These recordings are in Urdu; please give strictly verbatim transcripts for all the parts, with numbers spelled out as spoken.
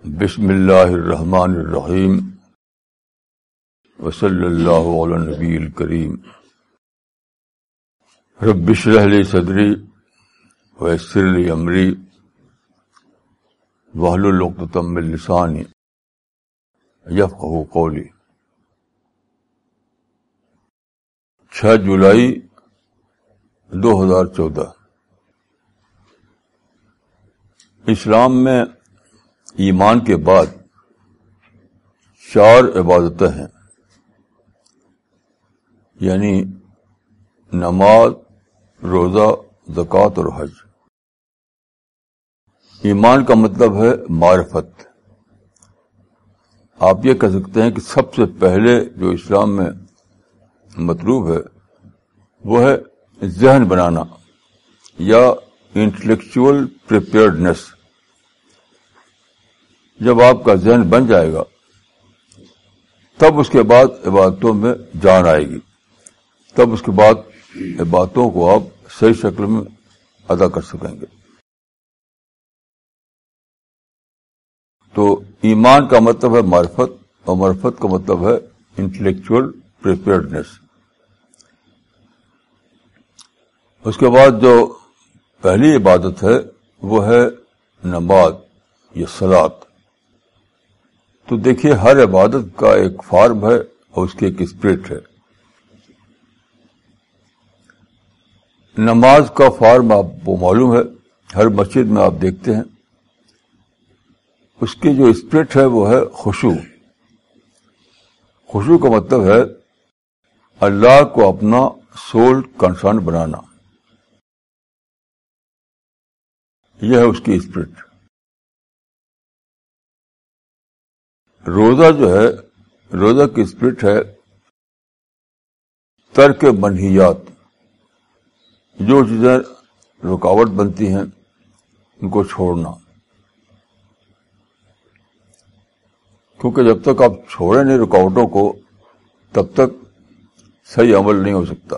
بسم اللہ الرحمن الرحیم وصلی اللہ علی النبی الکریم رب اشرح لی صدری ویسر لی امری واحلل عقدۃ من لسانی یفقہوا قولی۔ چھ جولائی دو ہزار چودہ۔ اسلام میں ایمان کے بعد چار عبادتیں ہیں، یعنی نماز، روزہ، زکوٰۃ اور حج۔ ایمان کا مطلب ہے معرفت۔ آپ یہ کہہ سکتے ہیں کہ سب سے پہلے جو اسلام میں مطلوب ہے وہ ہے ذہن بنانا یا انٹلیکچوئل پریپیئرڈنیس۔ جب آپ کا ذہن بن جائے گا تب اس کے بعد عبادتوں میں جان آئے گی، تب اس کے بعد عبادتوں کو آپ صحیح شکل میں ادا کر سکیں گے۔ تو ایمان کا مطلب ہے معرفت، اور معرفت کا مطلب ہے انٹلیکچوئل پریپیئرڈنیس۔ اس کے بعد جو پہلی عبادت ہے وہ ہے نماز یا صلاۃ۔ تو دیکھیے، ہر عبادت کا ایک فارم ہے اور اس کی ایک اسپرٹ ہے۔ نماز کا فارم آپ کو معلوم ہے، ہر مسجد میں آپ دیکھتے ہیں۔ اس کی جو اسپرٹ ہے وہ ہے خشوع۔ خشوع کا مطلب ہے اللہ کو اپنا سول کنسرن بنانا، یہ ہے اس کی اسپرٹ۔ روزہ جو ہے، روزہ کی اسپرٹ ہے ترک منہیات، جو چیزیں رکاوٹ بنتی ہیں ان کو چھوڑنا، کیونکہ جب تک آپ چھوڑیں نہیں رکاوٹوں کو تب تک صحیح عمل نہیں ہو سکتا۔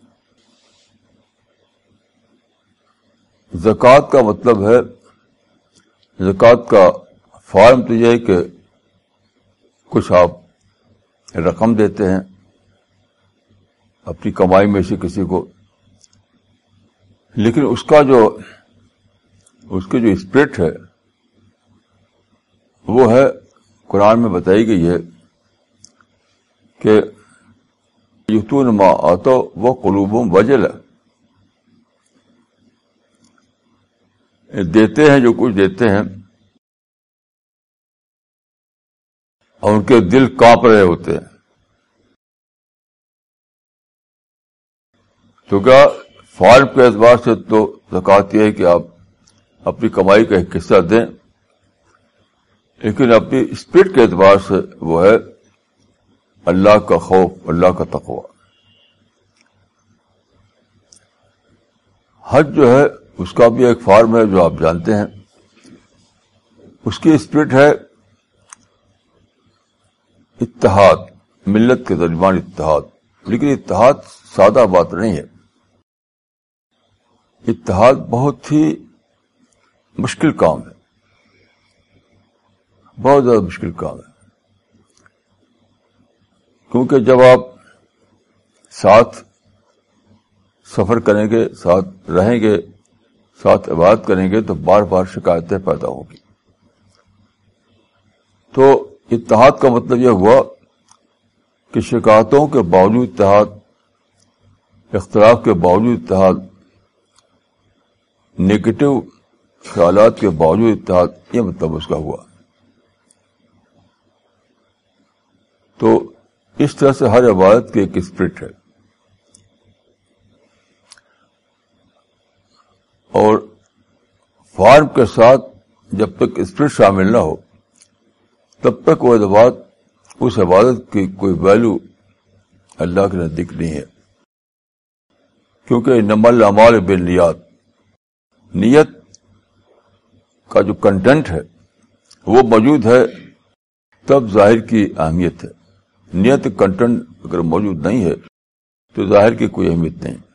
زکوٰۃ کا مطلب ہے، زکوٰۃ کا فارم تو یہ ہے کہ کچھ آپ رقم دیتے ہیں اپنی کمائی میں سے کسی کو، لیکن اس کا جو اس کی جو اسپرٹ ہے وہ ہے قرآن میں بتائی گئی ہے کہ یؤتون ما آتوا وقلوبہم وجلہ، دیتے ہیں جو کچھ دیتے ہیں اور ان کے دل کانپ رہے ہوتے ہیں۔ تو کیا فارم کے اعتبار سے تو زکوٰۃ یہ ہے کہ آپ اپنی کمائی کا ایک حصہ دیں، لیکن اپنی اسپرٹ کے اعتبار سے وہ ہے اللہ کا خوف، اللہ کا تقوی۔ حج جو ہے اس کا بھی ایک فارم ہے جو آپ جانتے ہیں، اس کی اسپرٹ ہے اتحاد، ملت کے درمیان اتحاد۔ لیکن اتحاد سادہ بات نہیں ہے، اتحاد بہت ہی مشکل کام ہے، بہت زیادہ مشکل کام ہے، کیونکہ جب آپ ساتھ سفر کریں گے، ساتھ رہیں گے، ساتھ عبادت کریں گے تو بار بار شکایتیں پیدا ہوں گی۔ تو اتحاد کا مطلب یہ ہوا کہ شکایتوں کے باوجود اتحاد، اختلاف کے باوجود اتحاد، نیگیٹو خیالات کے باوجود اتحاد، یہ مطلب اس کا ہوا۔ تو اس طرح سے ہر عبادت کی ایک اسپرٹ ہے، اور فارم کے ساتھ جب تک اسپرٹ شامل نہ ہو تب تک وہ عبادت، اس عبادت کی کوئی ویلو اللہ کے نزدیک نہیں ہے، کیونکہ انما الاعمال بالنیات، نیت کا جو کنٹینٹ ہے وہ موجود ہے تب ظاہر کی اہمیت ہے۔ نیت کنٹینٹ اگر موجود نہیں ہے تو ظاہر کی کوئی اہمیت نہیں۔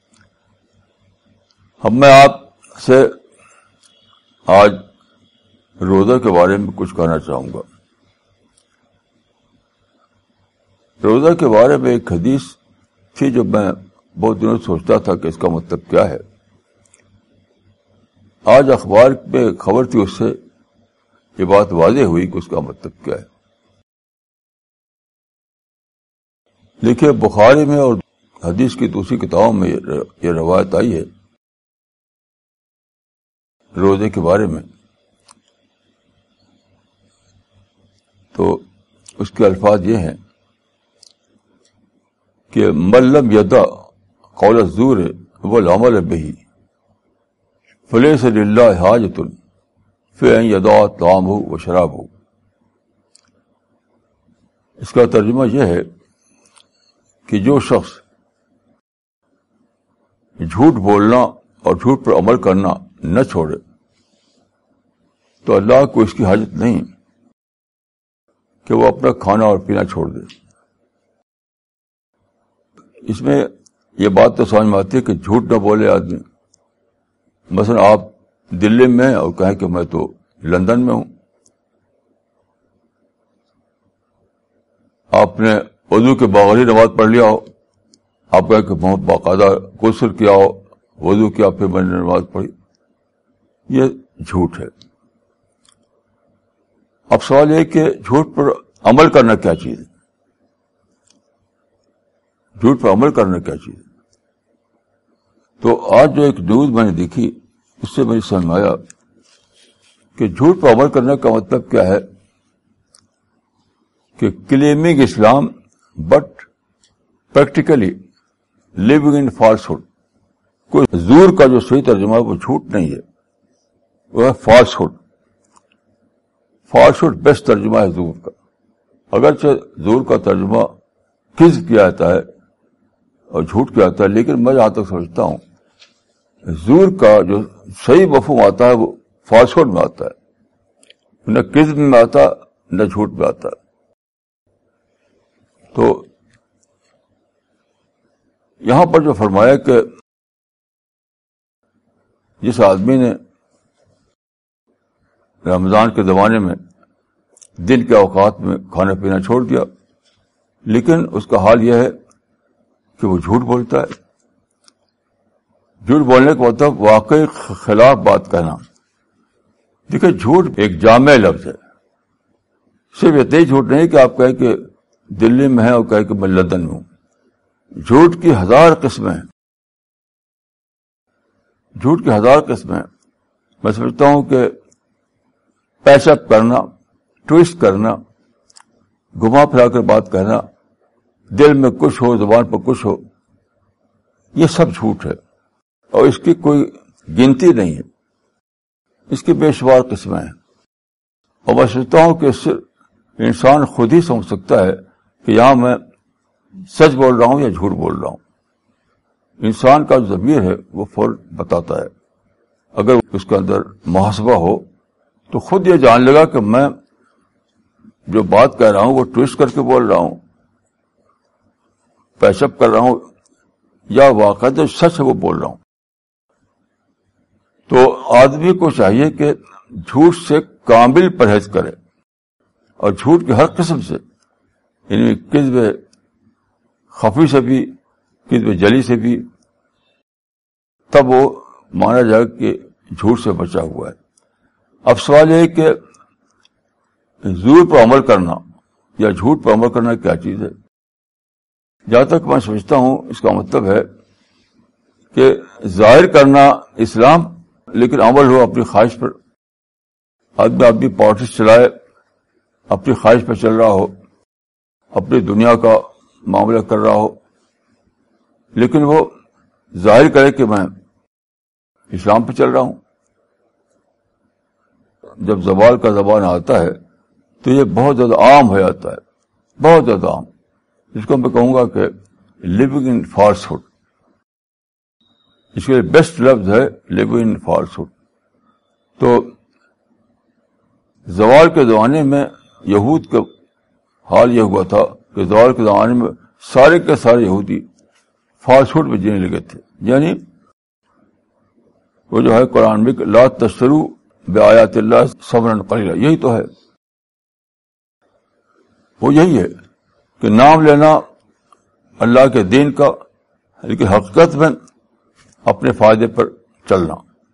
اب میں آپ سے آج روزہ کے بارے میں کچھ کہنا چاہوں گا. روزہ کے بارے میں ایک حدیث تھی جو میں بہت دنوں سوچتا تھا کہ اس کا مطلب کیا ہے. آج اخبار میں خبر تھی، اس سے یہ بات واضح ہوئی کہ اس کا مطلب کیا ہے. دیکھیے، بخاری میں اور حدیث کی دوسری کتابوں میں یہ روایت آئی ہے روزے کے بارے میں. تو اس کے الفاظ یہ ہیں کہ من لم یدع قول الزور والعمل به فلیس للہ حاجۃ فی ان یدع طعامہ وشرابہ. اس کا ترجمہ یہ ہے کہ جو شخص جھوٹ بولنا اور جھوٹ پر عمل کرنا نہ چھوڑے تو اللہ کو اس کی حاجت نہیں کہ وہ اپنا کھانا اور پینا چھوڑ دے. اس میں یہ بات تو سمجھ میں آتی ہے کہ جھوٹ نہ بولے آدمی. مثلا آپ دلی میں ہیں اور کہیں کہ میں تو لندن میں ہوں. آپ نے وضو کے باوجود نماز پڑھ لیا ہو، آپ کہیں کہ بہت باقاعدہ غسل کیا ہو، وضو کیا، پھر میں نے نماز پڑھی. یہ جھوٹ ہے. اب سوال یہ کہ جھوٹ پر عمل کرنا کیا چیز ہے؟ جھوٹ پر عمل کرنا کیا چیز ہے؟ تو آج جو ایک نیوز میں نے دیکھی اس سے مجھے سمجھ میں آیا کہ جھوٹ پر عمل کرنے کا مطلب کیا ہے کہ claiming Islam but practically living in falsehood. کوئی زور کا جو صحیح ترجمہ ہے وہ جھوٹ نہیں ہے، وہ ہے falsehood. Falsehood best ترجمہ ہے زور کا. اگرچہ زور کا ترجمہ کذب کیا جاتا ہے اور جھوٹ کیا جاتا ہے، لیکن میں جہاں تک سمجھتا ہوں زور کا جو صحیح مفہوم آتا ہے وہ فالس ہوڈ میں آتا ہے، نہ کذب میں آتا نہ جھوٹ میں آتا. تو یہاں پر جو فرمایا کہ جس آدمی نے رمضان کے زمانے میں دن کے اوقات میں کھانا پینا چھوڑ دیا، لیکن اس کا حال یہ ہے کہ وہ جھوٹ بولتا ہے. جھوٹ بولنے کا مطلب واقعی خلاف بات کہنا. دیکھیں، جھوٹ ایک جامع لفظ ہے. صرف اتنا ہی جھوٹ نہیں کہ آپ کہیں کہ دلی میں ہیں اور کہیں کہ میں لندن میں ہوں. جھوٹ کی ہزار قسمیں ہیں. جھوٹ کی ہزار قسمیں ہیں. میں سمجھتا ہوں کہ پیچ اپ کرنا، ٹویسٹ کرنا، گھما پھرا کر بات کہنا، دل میں کچھ ہو زبان پر کچھ ہو، یہ سب جھوٹ ہے اور اس کی کوئی گنتی نہیں ہے. اس کی بے شمار قسمیں ہیں اور میں سمجھتا ہوں کہ اس سے انسان خود ہی سمجھ سکتا ہے کہ یہاں میں سچ بول رہا ہوں یا جھوٹ بول رہا ہوں. انسان کا جو ضمیر ہے وہ فوراً بتاتا ہے. اگر اس کے اندر محاسبہ ہو تو خود یہ جان لے گا کہ میں جو بات کہہ رہا ہوں وہ ٹویسٹ کر کے بول رہا ہوں، پیچ اپ کر رہا ہوں، یا واقعہ جو سچ ہے وہ بول رہا ہوں. تو آدمی کو چاہیے کہ جھوٹ سے کامل پرہیز کرے اور جھوٹ کی ہر قسم سے، یعنی کذب خفی سے بھی، کذب جلی سے بھی، تب وہ مانا جائے کہ جھوٹ سے بچا ہوا ہے. اب سوال یہ ہے کہ زور پر عمل کرنا یا جھوٹ پر عمل کرنا کیا چیز ہے؟ جہاں تک میں سمجھتا ہوں اس کا مطلب ہے کہ ظاہر کرنا اسلام، لیکن عمل ہو اپنی خواہش پر. آدمی اپنی پالیٹکس چلائے، اپنی خواہش پر چل رہا ہو، اپنی دنیا کا معاملہ کر رہا ہو، لیکن وہ ظاہر کرے کہ میں اسلام پہ چل رہا ہوں. جب زوال کا زبان آتا ہے تو یہ بہت زیادہ عام ہو جاتا ہے، بہت زیادہ عام، جس کو میں کہوں گا کہ لیونگ ان فالس ہوڈ. اس کے لیے بیسٹ لفظ ہے لیونگ ان فالس ہوڈ. تو زوال کے زمانے میں یہود کا حال یہ ہوا تھا کہ زوال کے زمانے میں سارے کے سارے یہودی فالس ہوڈ میں جینے لگے تھے. یعنی وہ جو ہے قرآن میں لا تشترو بآیات اللہ ثمنا قلیلا، یہی تو ہے، وہ یہی ہے کہ نام لینا اللہ کے دین کا، لیکن حقیقت میں اپنے فائدے پر چلنا.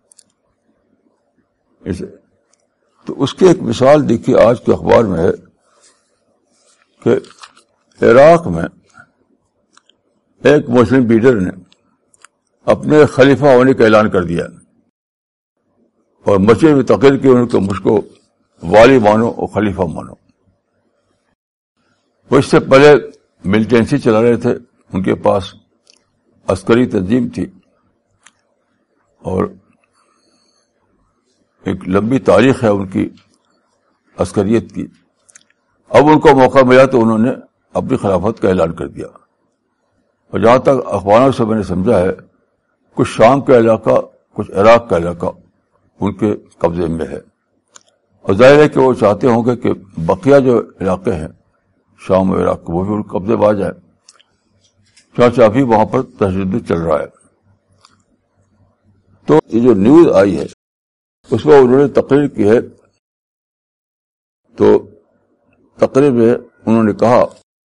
اسے تو اس کی ایک مثال دیکھیے آج کے اخبار میں ہے کہ عراق میں ایک مسلم لیڈر نے اپنے خلیفہ ہونے کا اعلان کر دیا اور مسجد میں تقریر کی ان کو مجھ کو والی مانو اور خلیفہ مانو. وہ اس سے پہلے ملیٹنسی چلا رہے تھے، ان کے پاس عسکری تنظیم تھی اور ایک لمبی تاریخ ہے ان کی عسکریت کی. اب ان کو موقع ملا تو انہوں نے اپنی خلافت کا اعلان کر دیا. اور جہاں تک اخباروں سے میں نے سمجھا ہے، کچھ شام کا علاقہ، کچھ عراق کا علاقہ ان کے قبضے میں ہے. اور ظاہر ہے کہ وہ چاہتے ہوں گے کہ بقیہ جو علاقے ہیں شام و عراق، وہ بھی ان کے قبضے میں آ جائے. چنانچہ ابھی وہاں پر تشدد چل رہا ہے. تو یہ جو نیوز آئی ہے اس میں انہوں نے تقریر کی ہے. تو تقریر میں انہوں نے کہا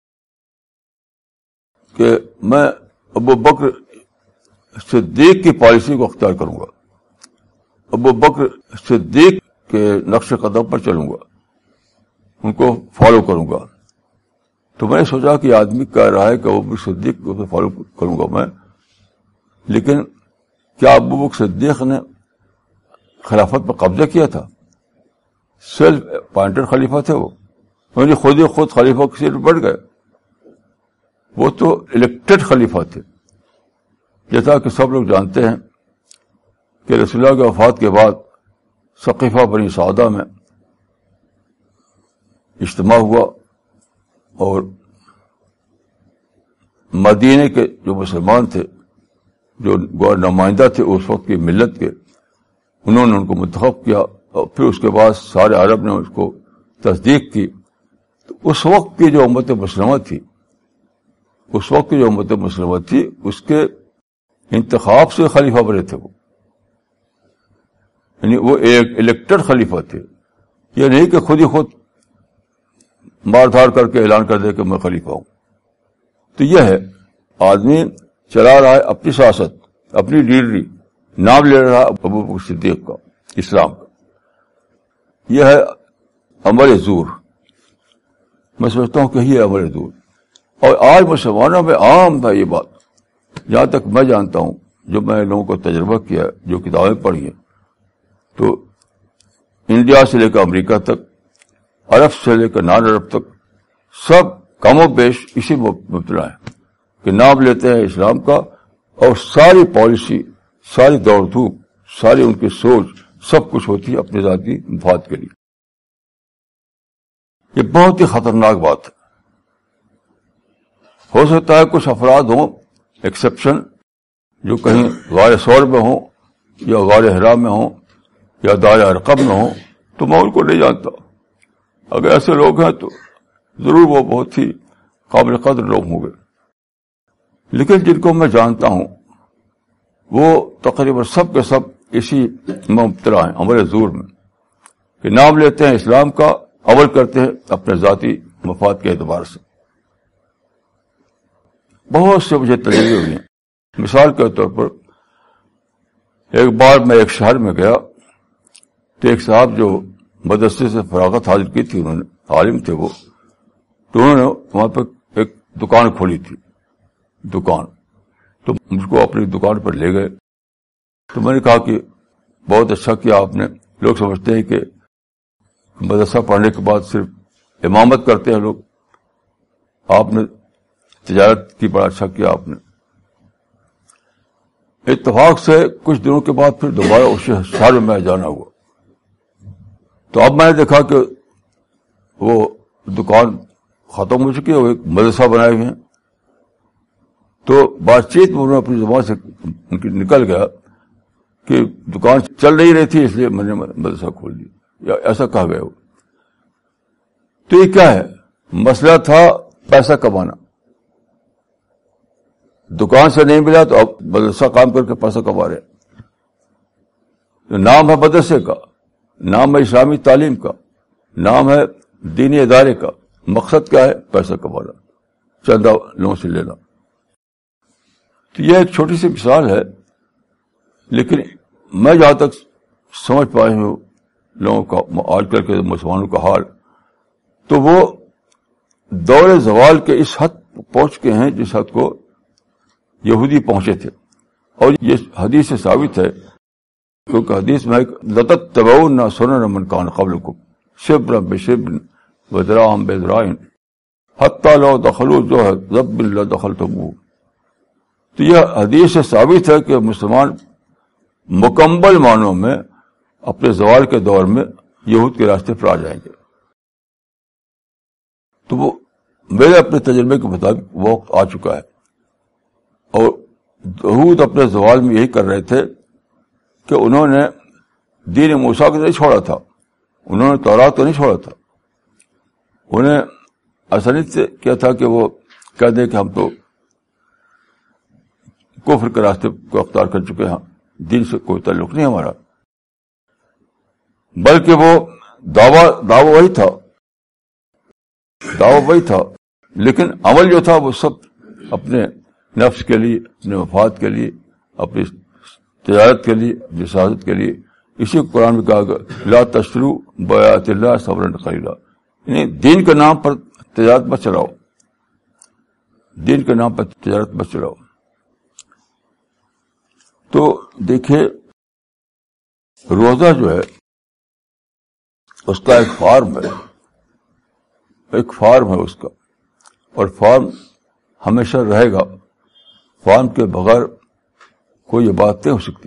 کہ میں ابو بکر صدیق کی پالیسی کو اختیار کروں گا، ابو بکر صدیق کے نقش قدم پر چلوں گا، ان کو فالو کروں گا. تو میں نے سوچا کہ آدمی کہہ رہا ہے کہ ابو بکر صدیق کو فالو کروں گا میں، لیکن کیا ابو بکر صدیق نے خلافت پر قبضہ کیا تھا؟ سیلف اپوائنٹڈ خلیفہ تھے وہ، یعنی خود ہی خود خلیفہ کی سیٹ بڑھ گئے. وہ تو الیکٹڈ خلیفہ تھے. جیسا کہ سب لوگ جانتے ہیں کہ رسول اللہ کی وفات کے بعد ثقیفہ بنی سعدہ میں اجتماع ہوا اور مدینے کے جو مسلمان تھے، جو نمائندہ تھے اس وقت کی ملت کے، انہوں نے ان کو منتخب کیا اور پھر اس کے بعد سارے عرب نے اس کو تصدیق کی. تو اس وقت کی جو امت مسلمہ تھی اس وقت کی جو امت مسلمہ تھی اس کے انتخاب سے خلیفہ بنے تھے وہ، یعنی وہ ایک الیکٹڈ خلیفہ تھے. یہ نہیں کہ خود ہی خود مار دھار کر کے اعلان کر دے کہ میں خلیفہ ہوں. تو یہ ہے، آدمی چلا رہا ہے اپنی سیاست، اپنی لیڈری، نام لے رہا ابو بکر صدیق کا، اسلام کا. یہ ہے عمل زور. میں سمجھتا ہوں کہ یہ عمل زور، اور آج مسلمانوں میں عام ہے یہ بات. جہاں تک میں جانتا ہوں، جو میں لوگوں کو تجربہ کیا، جو کتابیں پڑھی ہیں، تو انڈیا سے لے کر امریکہ تک، عرب سے لے کر نان عرب تک، سب کم و بیش اسی مبتلا ہیں کہ نام لیتے ہیں اسلام کا، اور ساری پالیسی، ساری دوڑ دھوپ، ساری ان کی سوچ، سب کچھ ہوتی ہے اپنے ذاتی مفاد کے لیے. یہ بہت ہی خطرناک بات ہے. ہو سکتا ہے کچھ افراد ہوں ایکسیپشن، جو کہیں غار ثور میں ہوں یا غار حرا میں ہوں یا دار ارقم میں ہوں، تو میں ان کو نہیں جانتا. اگر ایسے لوگ ہیں تو ضرور وہ بہت ہی قابل قدر لوگ ہوں گے. لیکن جن کو میں جانتا ہوں وہ تقریباً سب کے سب اسی مبتلا ہیں، عمل زور میں، کہ نام لیتے ہیں اسلام کا، عمل کرتے ہیں اپنے ذاتی مفاد کے اعتبار سے. بہت سے مجھے تجربے ہوئے ہیں. مثال کے طور پر ایک بار میں ایک شہر میں گیا تو ایک صاحب جو مدرسے سے فراغت حاصل کی تھی، انہوں نے، عالم تھے وہ، تو انہوں نے وہاں پہ ایک دکان کھولی تھی. دکان تو مجھ کو اپنی دکان پر لے گئے. تو میں نے کہا کہ بہت اچھا کیا آپ نے. لوگ سمجھتے ہیں کہ مدرسہ پڑھنے کے بعد صرف امامت کرتے ہیں لوگ، آپ نے تجارت کی، بڑا اچھا کیا آپ نے. اتفاق سے کچھ دنوں کے بعد پھر دوبارہ اس شہر میں جانا ہوا. تو اب میں نے دیکھا کہ وہ دکان ختم ہو چکی ہے، وہ ایک مدرسہ بنائے ہوئے ہیں. تو بات چیت میں انہوں نے اپنی زبان سے ان کی نکل گیا کہ دکان چل نہیں رہی تھی اس لیے میں نے مدرسہ کھول دیا، یا ایسا کہا گیا. تو یہ کیا ہے؟ مسئلہ تھا پیسہ کمانا. دکان سے نہیں ملا تو اب مدرسہ کام کر کے پیسہ کما رہے. نام ہے مدرسے کا نام ہے اسلامی تعلیم کا، نام ہے دینی ادارے کا، مقصد کیا ہے؟ پیسہ کمانا، چندہ لوگوں سے لینا. تو یہ ایک چھوٹی سی مثال ہے، لیکن میں جہاں تک سمجھ پائی ہوں لوگوں کا آج کل کے مسلمانوں کا حال، تو وہ دور زوال کے اس حد پہنچ کے ہیں جس حد کو یہودی پہنچے تھے. اور یہ حدیث سے ثابت ہے، کیونکہ حدیث میں لَتَتَّبَعُنَّ سُنَنَ مَنْ كَانَ قَبْلَكُمْ شِبْرًا بِشِبْرٍ وَذِرَاعًا بِذِرَاعٍ حَتَّى لَوْ دَخَلُوا جُحْرَ ضَبٍّ لَدَخَلْتُمُوهُ. تو یہ حدیث سے ثابت ہے کہ مسلمان مکمل معنوں میں اپنے زوال کے دور میں یہود کے راستے پر آ جائیں گے. تو وہ میرے اپنے تجربے کے مطابق وقت آ چکا ہے، اور یہود اپنے زوال میں یہی کر رہے تھے کہ انہوں نے دین موسیٰ کو نہیں چھوڑا تھا، انہوں نے تورات کو نہیں چھوڑا تھا. انہیں آسانی سے کیا تھا کہ وہ کہہ دیں کہ ہم تو کفر کے راستے کو اختیار کر چکے ہیں، دین سے کوئی تعلق نہیں ہمارا. بلکہ وہ دعویٰ دعویٰ وہی تھا دعویٰ وہی تھا لیکن عمل جو تھا وہ سب اپنے نفس کے لیے، اپنے مفاد کے لیے، اپنی تجارت کے لیے، اپنی سیاست کے لیے. اسی کو قرآن میں کہا گیا لا تشتروا بآیات اللہ ثمنا قلیلا، یعنی دین کے نام پر تجارت مت چلاؤ، دین کے نام پر تجارت مت چلاؤ. تو دیکھیے روزہ جو ہے اس کا ایک فارم ہے، ایک فارم ہے اس کا، اور فارم ہمیشہ رہے گا. فارم کے بغیر کوئی یہ بات نہیں ہو سکتی.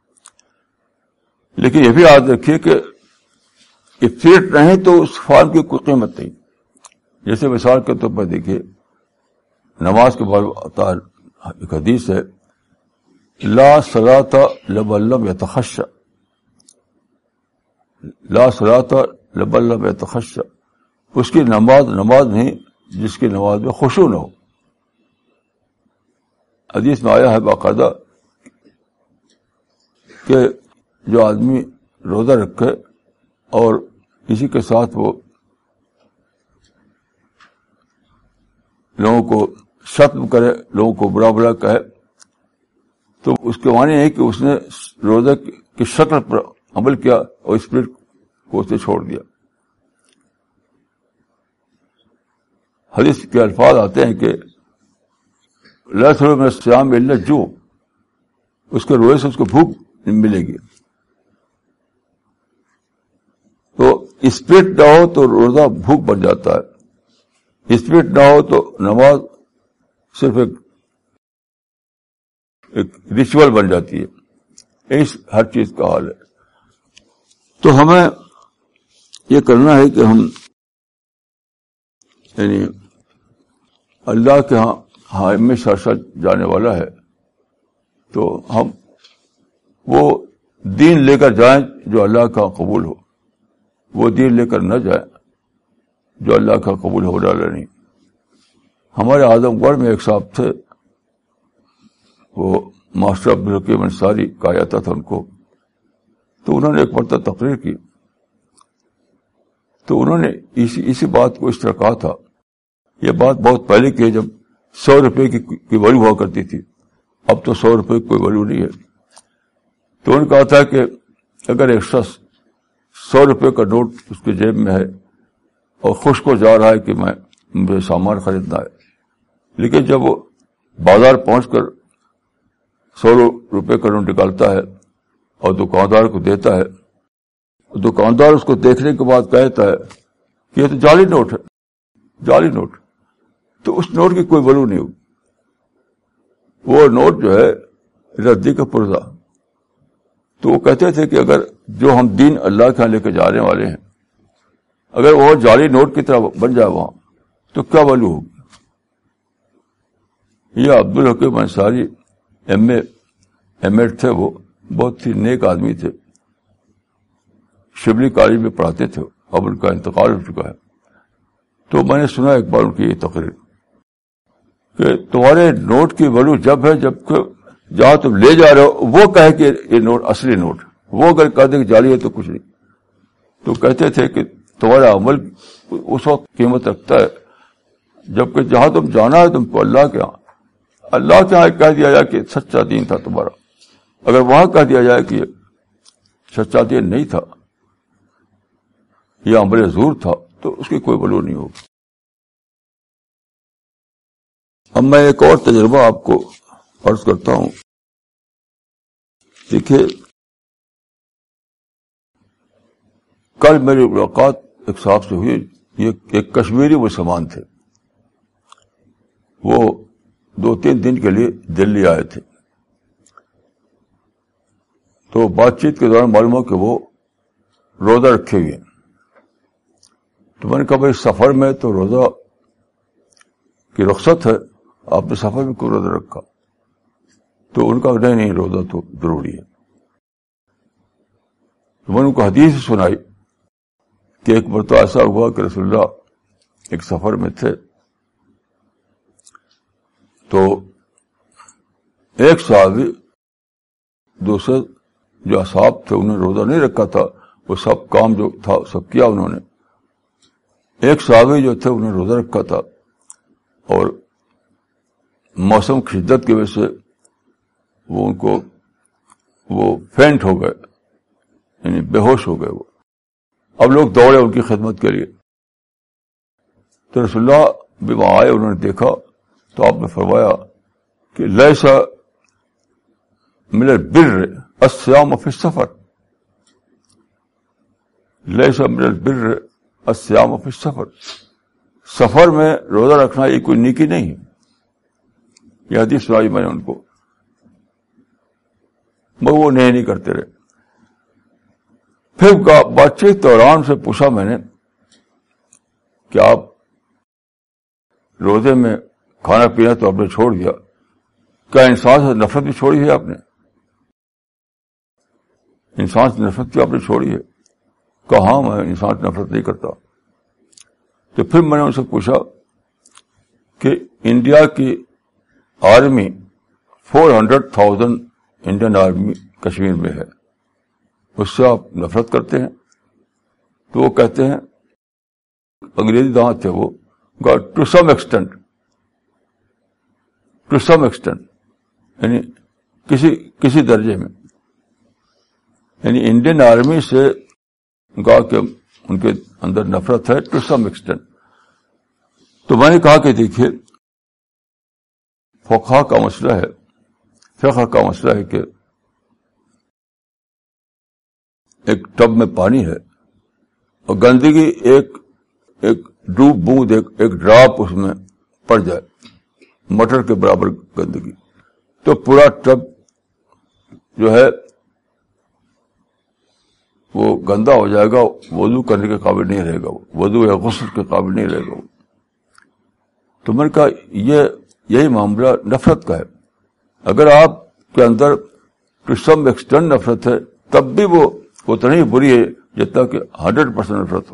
لیکن یہ بھی یاد رکھیے کہ فٹ نہیں تو اس فارم کی کوئی قیمت نہیں. جیسے مثال کے طور پر دیکھیے نماز کے بعد آتا ہے ایک حدیث ہے لا صلاۃ لمن لم یتخشع، لا صلاۃ لمن لم یتخشع، اس کی نماز نماز نہیں جس کی نماز میں خشوع نہ ہو. حدیث میں آیا ہے باقاعدہ کہ جو آدمی روزہ رکھے اور کسی کے ساتھ وہ لوگوں کو شتم کرے، لوگوں کو برا برا کہے، تو اس کے معنی ہے کہ اس نے روزہ کی شکل پر عمل کیا اور اسپرٹ کو اسے چھوڑ دیا. حدیث کے الفاظ آتے ہیں کہ لا يخرج من الصيام الا الجوع، اس کے روزے سے اس کو بھوک ملے گی. تو اسپرٹ نہ ہو تو روزہ بھوک بن جاتا ہے، اسپرٹ نہ ہو تو نماز صرف ایک ایک ریچول بن جاتی ہے. اس ہر چیز کا حال ہے. تو ہمیں یہ کرنا ہے کہ ہم یعنی اللہ کے ہاں ہاں میں سرسر جانے والا ہے، تو ہم وہ دین لے کر جائیں جو اللہ کا قبول ہو، وہ دین لے کر نہ جائیں جو اللہ کا قبول ہو ڈالا نہیں. ہمارے اعظم گڑھ میں ایک صاحب تھے، وہ ماسٹر عبدالحکیم انصاری کہا جاتا تھا ان کو. تو انہوں نے ایک مرتبہ تقریر کی، تو انہوں نے اسی اسی بات کو اس طرح کہا تھا. یہ بات بہت پہلے کی ہے جب سو روپے کی کی ویلو ہوا کرتی تھی، اب تو سو روپے کی کوئی ویلو نہیں ہے. تو انہوں نے کہا تھا کہ اگر ایک شخص سو روپے کا نوٹ اس کے جیب میں ہے اور خوش کو جا رہا ہے کہ میں مجھے سامان خریدنا ہے، لیکن جب وہ بازار پہنچ کر سو روپے کا نوٹ نکالتا ہے اور دکاندار کو دیتا ہے، دکاندار اس کو دیکھنے کے بعد کہتا ہے کہ یہ تو جعلی نوٹ ہے، جعلی نوٹ. تو اس نوٹ کی کوئی ویلو نہیں ہوگی. وہ نوٹ جو ہے ردی کا پرزہ. تو وہ کہتے تھے کہ اگر جو ہم دین اللہ کے ہاں لے کے جانے والے ہیں اگر وہ جعلی نوٹ کی طرح بن جائے وہاں تو کیا ویلو ہوگی. یہ Abdul Hakim Ansari M A M Ed تھے، وہ بہت ہی نیک آدمی تھے، شبلی کالج میں پڑھاتے تھے، اب ان کا انتقال ہو چکا ہے. تو میں نے سنا ایک بار ان کی یہ تقریر کہ تمہارے نوٹ کی ویلو جب ہے جب کہ جہاں تم لے جا رہے ہو وہ کہے کہ یہ نوٹ اصلی نوٹ، وہ اگر کہہ دے کہ جعلی ہے تو کچھ نہیں. تو کہتے تھے کہ تمہارا عمل اس وقت قیمت رکھتا ہے جبکہ جہاں تم جانا ہے تم کو اللہ کے یہاں، اللہ کے یہاں کہہ دیا جائے کہ سچا دین تھا تمہارا، اگر وہاں کہہ دیا جائے کہ سچا دین نہیں تھا، یہ عمل زور تھا، تو اس کی کوئی ویلیو نہیں ہوگی۔ اب میں ایک اور تجربہ آپ کو عرض کرتا ہوں۔ دیکھیے، کل میری ملاقات ایک صاحب سے ہوئی، یہ ایک کشمیری مسلمان تھے، وہ دو تین دن کے لیے دلی آئے تھے۔ تو بات چیت کے دوران معلوم ہوا کہ وہ روزہ رکھے ہوئے ہیں۔ تو میں نے کہا بھائی سفر میں تو روزہ کی رخصت ہے، آپ نے سفر میں کیوں روزہ رکھا؟ تو ان کا نہیں نہیں روزہ تو ضروری ہے۔ تو میں نے ان کو حدیث سنائی کہ ایک مرتبہ ایسا ہوا کہ رسول اللہ ایک سفر میں تھے، تو ایک صحابی دوسرے جو اصحاب تھے انہوں نے روزہ نہیں رکھا تھا، وہ سب کام جو تھا سب کیا انہوں نے۔ ایک صحابی جو تھے انہوں نے روزہ رکھا تھا اور موسم کی شدت کی وجہ سے وہ ان کو وہ فینٹ ہو گئے، یعنی بے ہوش ہو گئے وہ۔ اب لوگ دوڑے ان کی خدمت کے لیے، تو رسول اللہ بھی وہاں آئے، انہوں نے دیکھا تو آپ نے فرمایا کہ لیسا من البر الصیام فی السفر، لیسا من البر الصیام فی السفر، سفر میں روزہ رکھنا یہ کوئی نیکی نہیں ہے۔ یہ حدیث سنائی میں نے ان کو، مگر وہ نہیں نہیں کرتے رہے۔ پھر بات چیت دوران سے پوچھا میں نے کہ آپ روزے میں کھانا پینا تو آپ نے چھوڑ دیا، کیا انسان سے نفرت بھی چھوڑی ہے آپ نے؟ انسان سے نفرت بھی آپ نے چھوڑی ہے؟ کہا ہاں میں انسان سے نفرت نہیں کرتا۔ تو پھر میں نے ان سے پوچھا کہ انڈیا کی army four hundred thousand Indian army Kashmir میں ہے، اس سے آپ نفرت کرتے ہیں؟ تو وہ کہتے ہیں، انگریزی داں تھے وہ، to some extent, to some extent یعنی کسی کسی درجے میں، یعنی انڈین آرمی سے گا کہ ان کے اندر نفرت ہے ٹو سم ایکسٹینٹ۔ تو میں نے کہا کہ دیکھیے فقہ کا مسئلہ ہے، فقہ کا مسئلہ ہے کہ ایک ٹب میں پانی ہے اور گندگی ایک ایک ڈوب بوند ایک ایک ڈراپ اس میں پڑ جائے، مٹر کے برابر گندگی، تو پورا ٹب جو ہے وہ گندا ہو جائے گا، وضو کرنے کے قابل نہیں رہے گا، وہ وضو یا غسل کے قابل نہیں رہے گا وہ۔ تو میں نے کہا یہ یہی معاملہ نفرت کا ہے، اگر آپ کے اندر ٹو سم ایکسٹینٹ نفرت ہے تب بھی وہ اتنی بری ہے جتنا کہ ہنڈریڈ پرسینٹ نفرت ہو۔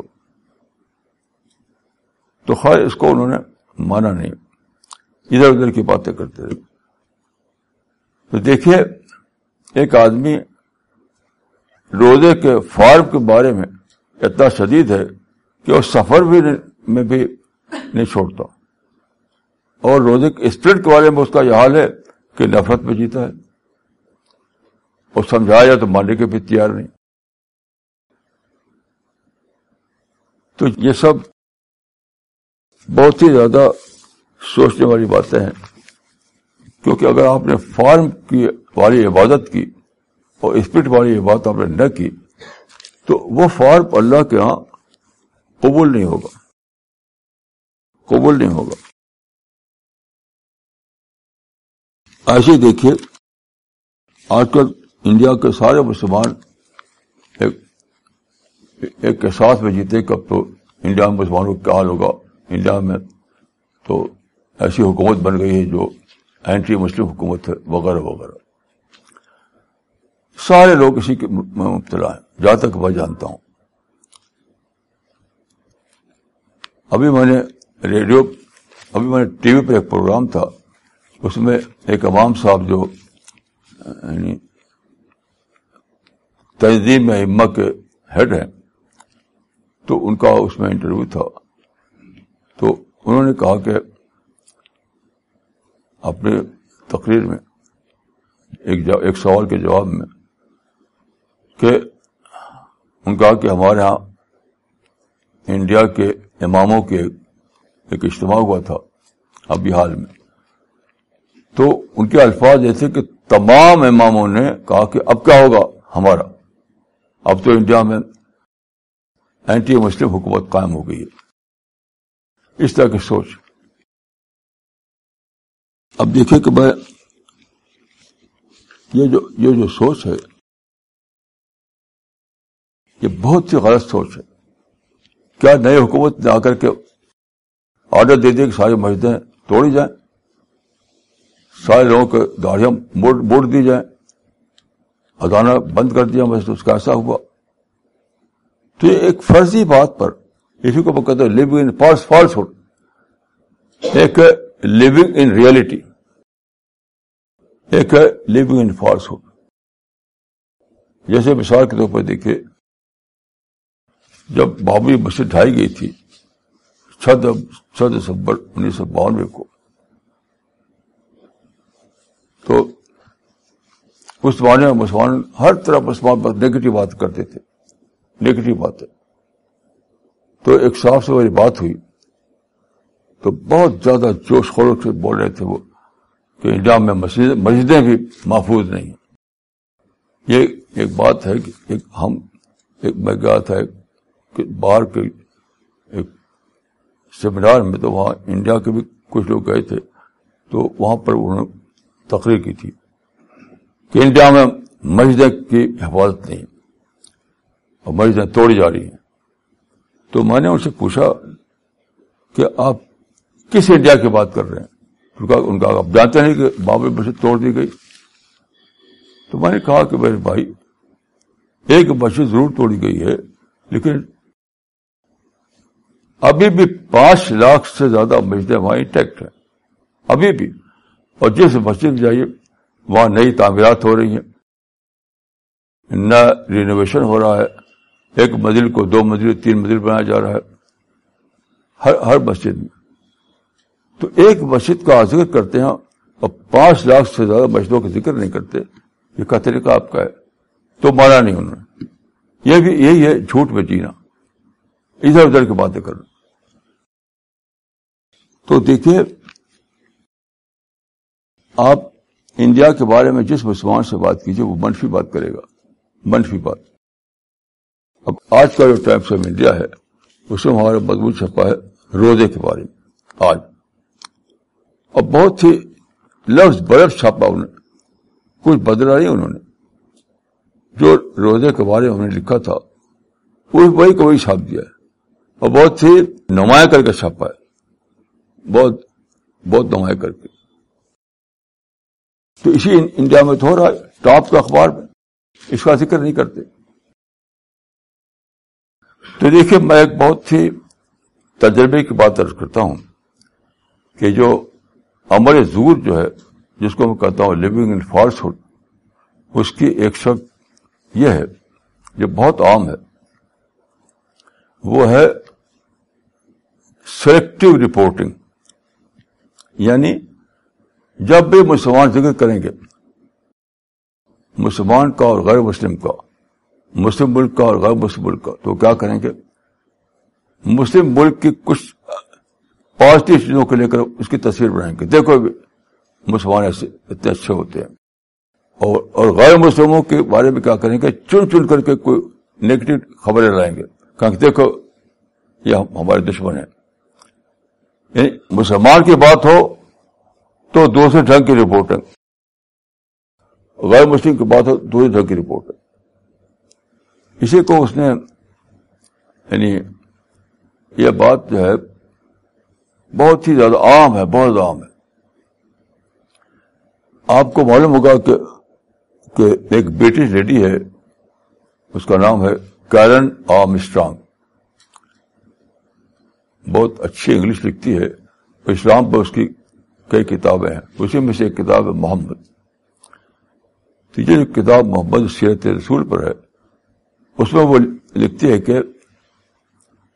تو خیر اس کو انہوں نے مانا نہیں، ادھر ادھر کی باتیں کرتے رہے۔ تو دیکھیے ایک آدمی روزے کے فارم کے بارے میں اتنا شدید ہے کہ وہ سفر بھی میں بھی نہیں چھوڑتا، اور روزے کے اسپرٹ کے بارے میں اس کا یہ حال ہے کہ نفرت میں جیتا ہے، اور سمجھایا تو ماننے کے بھی تیار نہیں۔ تو یہ سب بہت ہی زیادہ سوچنے والی باتیں ہیں، کیونکہ اگر آپ نے فارم کی والی عبادت کی اور اسپرٹ والی عبادت آپ نے نہ کی تو وہ فارم اللہ کے ہاں قبول نہیں ہوگا، قبول نہیں ہوگا۔ ایسے ہی دیکھیے آج کل انڈیا کے سارے مسلمان ایک ایک احساس میں جیتے کہ اب تو انڈیا میں مسلمانوں کا کیا حال ہوگا، انڈیا میں تو ایسی حکومت بن گئی ہے جو اینٹی مسلم حکومت ہے وغیرہ وغیرہ۔ سارے لوگ اسی کے مبتلا ہیں جہاں تک میں جانتا ہوں۔ ابھی میں نے ریڈیو ابھی میں نے ٹی وی پہ ایک پروگرام تھا، اس میں ایک امام صاحب جو یعنی تنظیم ائمہ کے ہیڈ ہیں، تو ان کا اس میں انٹرویو تھا، تو انہوں نے کہا کہ اپنے تقریر میں ایک ایک سوال کے جواب میں کہ ان کہا کہ ہمارے ہاں انڈیا کے اماموں کے ایک اجتماع ہوا تھا ابھی حال میں، تو ان کے الفاظ ایسے کہ تمام اماموں نے کہا کہ اب کیا ہوگا ہمارا، اب تو انڈیا میں اینٹی مسلم حکومت قائم ہو گئی ہے، اس طرح کی سوچ۔ اب دیکھیں کہ میں یہ جو یہ جو سوچ ہے یہ بہت سی غلط سوچ ہے۔ کیا نئے حکومت نے آ کر کے آرڈر دے دے کہ ساری مسجدیں توڑی جائیں، سارے لوگوں کے داڑھیاں موڑ دی جائیں، اذانہ بند کر دیا مسجد، اس کا ایسا ہوا؟ تو یہ ایک فرضی بات پر، اسی کو میں کہتا ہوں living in false falsehood, ایک ہے لیونگ ان ریئلٹی، ایک ہے لیونگ ان فالس ہوڈ۔ جیسے مثال کے طور پر دیکھیے، جب بابری مسجد ڈھائی گئی تھی چھ دسمبر انیس سو بانوے کو، تو اس زمانے میں مسلمان ہر طرح مسلمان پر نیگیٹو بات کرتے تھے، نیگیٹو باتیں۔ تو ایک صاحب سے میری بات ہوئی تو بہت زیادہ جوش خروش سے بول رہے تھے وہ کہ انڈیا میں مسجد مسجدیں بھی محفوظ نہیں ہیں۔ یہ ایک بات ہے کہ ایک ہم ایک میں گیا تھا کہ باہر کے ایک سیمینار میں، تو وہاں انڈیا کے بھی کچھ لوگ گئے تھے، تو وہاں پر انہوں نے تقریر کی تھی کہ انڈیا میں مسجد کی حفاظت نہیں اور مسجدیں توڑی جا رہی ہیں۔ تو میں نے ان سے پوچھا کہ آپ کس انڈیا کی بات کر رہے ہیں؟ ان کا آپ جانتے نہیں کہ بابری مسجد توڑ دی گئی؟ تو میں نے کہا کہ میرے بھائی، ایک مسجد ضرور توڑی گئی ہے، لیکن ابھی بھی پانچ لاکھ سے زیادہ مسجدیں وہاں انٹیکٹ ہیں ابھی بھی، اور جس مسجد میں جائیے وہاں نئی تعمیرات ہو رہی ہیں، نیا رینوویشن ہو رہا ہے، ایک منزل کو دو منزل تین منزل بنایا جا رہا ہے ہر ہر مسجد میں۔ تو ایک مسجد کا ذکر کرتے ہیں اور پانچ لاکھ سے زیادہ مسجدوں کا ذکر نہیں کرتے، یہ کا طریقہ آپ کا ہے؟ تو مانا نہیں انہوں نے۔ یہ بھی یہی ہے جھوٹ میں جینا، ادھر ادھر کی باتیں کرنا۔ تو دیکھیے، آپ انڈیا کے بارے میں جس مسلمان سے بات کیجیے وہ منفی بات کرے گا، منفی بات۔ اب آج کا جو ٹائمس آف انڈیا ہے اس میں ہمارا مضمون چھپا ہے روزے کے بارے میں آج، اور بہت ہی لفظ بلٹ چھاپا انہوں نے، کچھ بدلا نہیں انہوں نے۔ جو روزے کے بارے میں انہوں نے لکھا تھا وہی کو وہی چھاپ دیا ہے، اور بہت ہی نمایاں کر کے چھاپا ہے، بہت بہت نمایاں کر کے۔ تو اسی انڈیا میں تو ہو رہا ہے، ٹاپ کا اخبار میں اس کا ذکر نہیں کرتے۔ تو دیکھیے، میں ایک بہت ہی تجربے کی بات عرض کرتا ہوں کہ جو عمل زور جو ہے، جس کو میں کہتا ہوں لیونگ ان فالس ہوڈ، اس کی ایک شکل یہ ہے جو بہت عام ہے، وہ ہے سلیکٹو رپورٹنگ۔ یعنی جب بھی مسلمان ذکر کریں گے، مسلمان کا اور غیر مسلم کا، مسلم ملک کا اور غیر مسلم ملک کا، تو کیا کریں گے؟ مسلم ملک کی کچھ پازیٹو چیزوں کو لے کر اس کی تصویر بنائیں گے، دیکھو مسلمان ایسے اتنے اچھے ہوتے ہیں، اور اور غیر مسلموں کے بارے میں کیا کریں گے؟ چن چن کر کے کوئی نیگیٹو خبریں لائیں گے، کہ دیکھو یہ ہمارے دشمن ہیں۔ یعنی مسلمان کی بات ہو تو دوسرے ڈھنگ کی رپورٹ ہے، غیر مسلم کی بات ہو دوسرے ڈھنگ کی رپورٹ ہے۔ اسی کو اس نے، یعنی یہ بات جو ہے بہت ہی زیادہ عام ہے، بہت عام ہے۔ آپ کو معلوم ہوگا کہ کہ ایک برٹش لیڈی ہے، اس کا نام ہے کیرن آرمسٹرانگ، بہت اچھی انگلش لکھتی ہے، اسلام پر اس کی کئی کتابیں ہیں، اسی میں سے ایک کتاب ہے محمد۔ تو یہ کتاب محمد سیرت رسول پر ہے، اس میں وہ لکھتی ہے کہ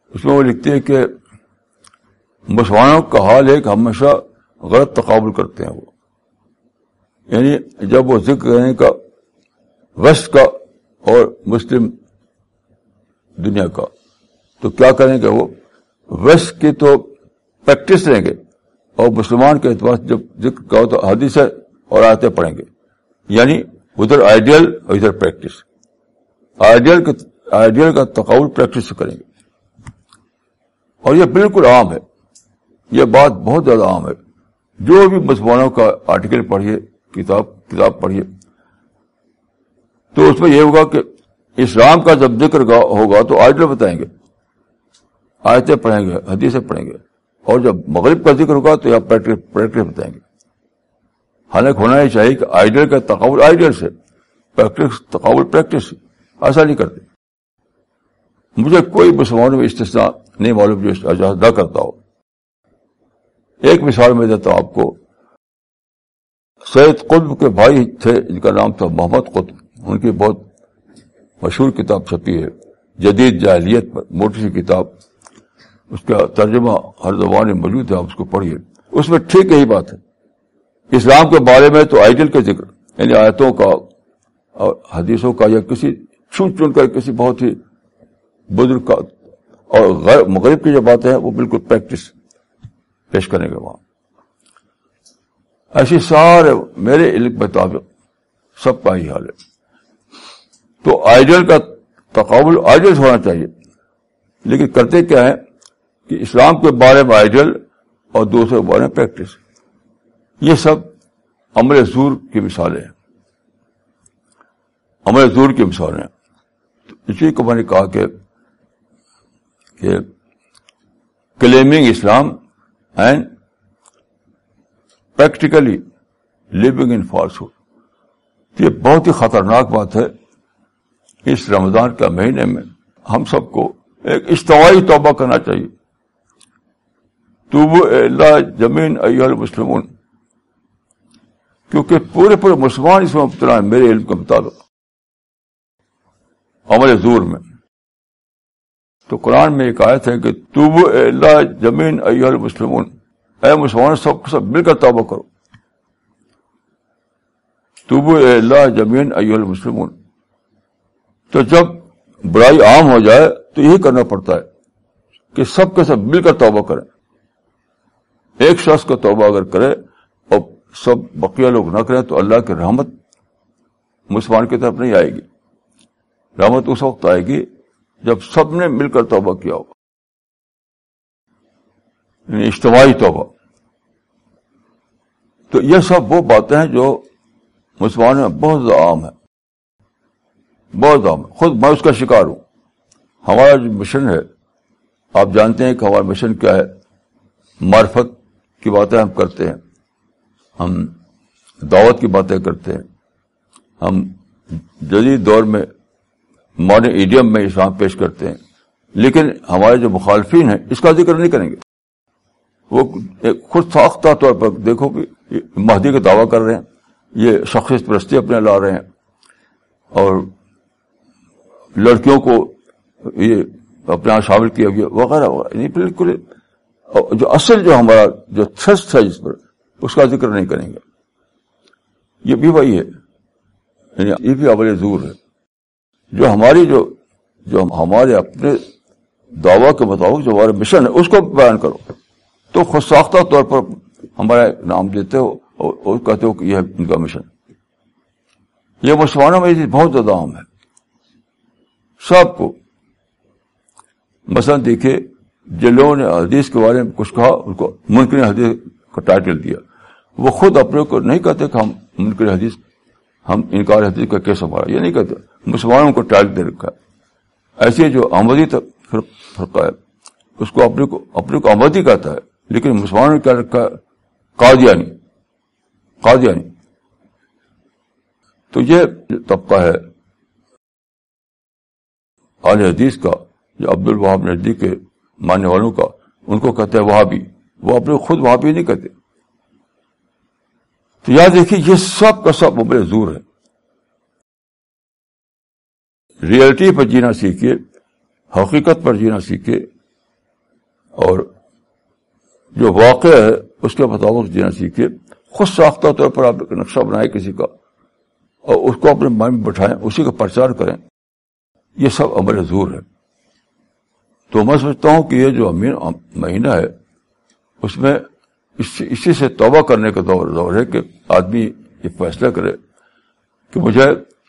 اس میں وہ لکھتے ہیں کہ مسلمانوں کا حال ہے کہ ہمیشہ غلط تقابل کرتے ہیں وہ، یعنی جب وہ ذکر کرنے کا ویسٹ کا اور مسلم دنیا کا، تو کیا کریں گے وہ ویسٹ کی تو پریکٹس لیں گے، اور مسلمان کے اعتبار سے جب ذکر کا ہو تو حدیث اور آیتیں پڑھیں گے، یعنی ادھر آئیڈیل اور ادھر پریکٹس، آئیڈیل کے آئیڈیل کا تقابل پریکٹس سے کریں گے. اور یہ بالکل عام ہے، یہ بات بہت زیادہ عام ہے. جو بھی مسلمانوں کا آرٹیکل پڑھیے، کتاب کتاب پڑھیے، تو اس میں یہ ہوگا کہ اسلام کا جب ذکر ہوگا تو آئیڈیل بتائیں گے، آیتیں پڑھیں گے، حدیثیں پڑھیں گے، اور جب مغرب کا ذکر ہوگا تو آپ پریکٹس بتائیں گے. حالانکہ ہونا ہی چاہیے کہ آئیڈیل کا تقابل آئیڈیل سے، پریکٹس تقابل پریکٹس سے. ایسا نہیں کرتے. مجھے کوئی مسلمانوں میں استثناء نہیں معلوم جو اجازت نہ کرتا ہو. ایک مثال میں دیتا ہوں آپ کو. سید قطب کے بھائی تھے جن کا نام تھا محمد قطب، ان کی بہت مشہور کتاب چھپی ہے جدید جاہلیت پر، موٹی سی کتاب، اس کا ترجمہ ہر زبان میں موجود ہے، آپ اس کو پڑھیے. اس میں ٹھیک یہی بات ہے. اسلام کے بارے میں تو آئیڈیل کا ذکر، یعنی آیتوں کا اور حدیثوں کا، یا کسی چن چن کر کسی بہت ہی بزرگ کا، اور غیر مغرب کی جو باتیں ہیں وہ بالکل پریکٹس پیش کرنے کے وہاں. ایسی سارے میرے علم کے مطابق سب کا ہی حال ہے. تو آئیڈیل کا تقابل آئیڈیل ہونا چاہیے، لیکن کرتے کیا ہے کہ اسلام کے بارے میں آئیڈیل اور دوسرے کے بارے میں پریکٹس. یہ سب عمل زور کی مثالیں ہیں، عمل زور کی مثالیں ہیں. اسی کو میں نے کہا کہ کہ claiming Islam and practically living in falsehood. یہ بہت ہی خطرناک بات ہے. اس رمضان کا مہینے میں ہم سب کو ایک اجتماعی توبہ کرنا چاہیے. توبوا الی اللہ جمیعا ایھا المسلمون، کیونکہ پورے پورے مسلمان اس میں مبتلا ہیں میرے علم کے مطابق عمل زور میں. تو قرآن میں ایک آیت ہے کہ توبوا الی اللہ جمیعا ایھا المسلمون، اے مسلمان سب سب مل کر توبہ کرو. توبوا الی اللہ جمیعا ایھا المسلمون. تو جب برائی عام ہو جائے تو یہی کرنا پڑتا ہے کہ سب کے سب مل کر توبہ کریں. ایک شخص کا توبہ اگر کرے اور سب بقیہ لوگ نہ کریں تو اللہ کی رحمت مسلمان کی طرف نہیں آئے گی. رحمت اس وقت آئے گی جب سب نے مل کر توبہ کیا ہوگا، یعنی اجتماعی توبہ. تو یہ سب وہ باتیں ہیں جو مسلمانوں میں بہت زیادہ عام ہے، بہت عام ہے. خود میں اس کا شکار ہوں. ہمارا جو مشن ہے، آپ جانتے ہیں کہ ہمارا مشن کیا ہے. معرفت کی باتیں ہم کرتے ہیں، ہم دعوت کی باتیں کرتے ہیں، ہم جدید دور میں ماڈرن ایڈیم میں اسلام پیش کرتے ہیں. لیکن ہمارے جو مخالفین ہیں اس کا ذکر نہیں کریں گے. وہ خود ساختہ طور پر دیکھو کہ مہدی کا دعویٰ کر رہے ہیں، یہ شخصیت پرستی اپنے لا رہے ہیں، اور لڑکیوں کو یہ اپنے یہاں شامل کیا گیا وغیرہ وغیرہ. یعنی بالکل جو اصل جو ہمارا جو تھرسٹ ہے جس پر، اس کا ذکر نہیں کریں گے. یہ بھی وہی ہے، یعنی یہ بھی عمل زور ہے. جو ہماری جو جو ہمارے اپنے دعویٰ کے مطابق جو ہمارا مشن ہے اس کو بیان کرو. تو خود ساختہ طور پر ہمارا نام دیتے ہو اور کہتے ہو کہ یہ ان کا مشن. یہ مسلمانوں میں بہت زیادہ عام ہے سب کو. مثلا دیکھیے جن لوگوں نے حدیث کے بارے میں کچھ کہا ان کو منکر حدیث کا ٹائٹل دیا. وہ خود اپنے کو نہیں کہتے کہ ہم منکر حدیث، ہم انکار حدیث کا کیس ہمارا، یہ نہیں کہتے. مسلمانوں کو ٹائٹل دے رکھا ہے. ایسے جو احمدی فرقہ ہے اس کو اپنے کو اپنے کو احمدی کہتا ہے، لیکن مسلمانوں نے کیا رکھا ہے؟ قادیانی. قادیانی. تو یہ طبقہ ہے اہل حدیث کا، جو عبد الوہاب نجدی کے ماننے والوں کا، ان کو کہتے ہیں وہابی. وہ اپنے خود وہابی نہیں کہتے. تو یاد دیکھیے یہ سب کا سب عمل زور ہے. ریئلٹی پر جینا سیکھیے، حقیقت پر جینا سیکھیے، اور جو واقع ہے اس کے مطابق جینا سیکھیے. خود ساختہ طور پر آپ ایک نقشہ بنائیں کسی کا اور اس کو اپنے مائنڈ میں بٹھائیں, اسی کا پرچار کریں. یہ سب عمل حضور ہے. تو میں سمجھتا ہوں کہ یہ جو مہینہ ہے اس میں اسی سے توبہ کرنے کا دور دور ہے کہ آدمی یہ فیصلہ کرے کہ مجھے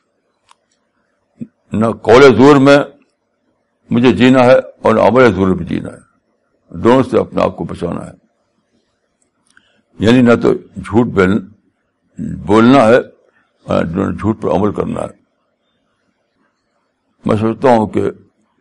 نہ قول زور میں مجھے جینا ہے اور نہ عمل زور میں جینا ہے. دونوں سے اپنے آپ کو بچانا ہے. یعنی نہ تو جھوٹ بولنا ہے اور نہ جھوٹ پر عمل کرنا ہے. میں سمجھتا ہوں کہ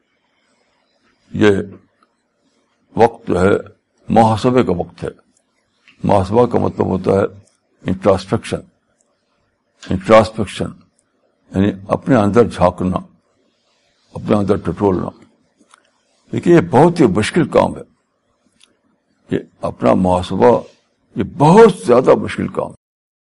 یہ وقت جو ہے محاسبے کا وقت ہے. محاسبہ کا مطلب ہوتا ہے انٹراسپیکشن. انٹراسپیکشن یعنی اپنے اندر جھانکنا, اپنے اندر ٹٹولنا. دیکھیے یہ بہت ہی مشکل کام ہے. یہ اپنا محاسبہ یہ بہت زیادہ مشکل کام ہے.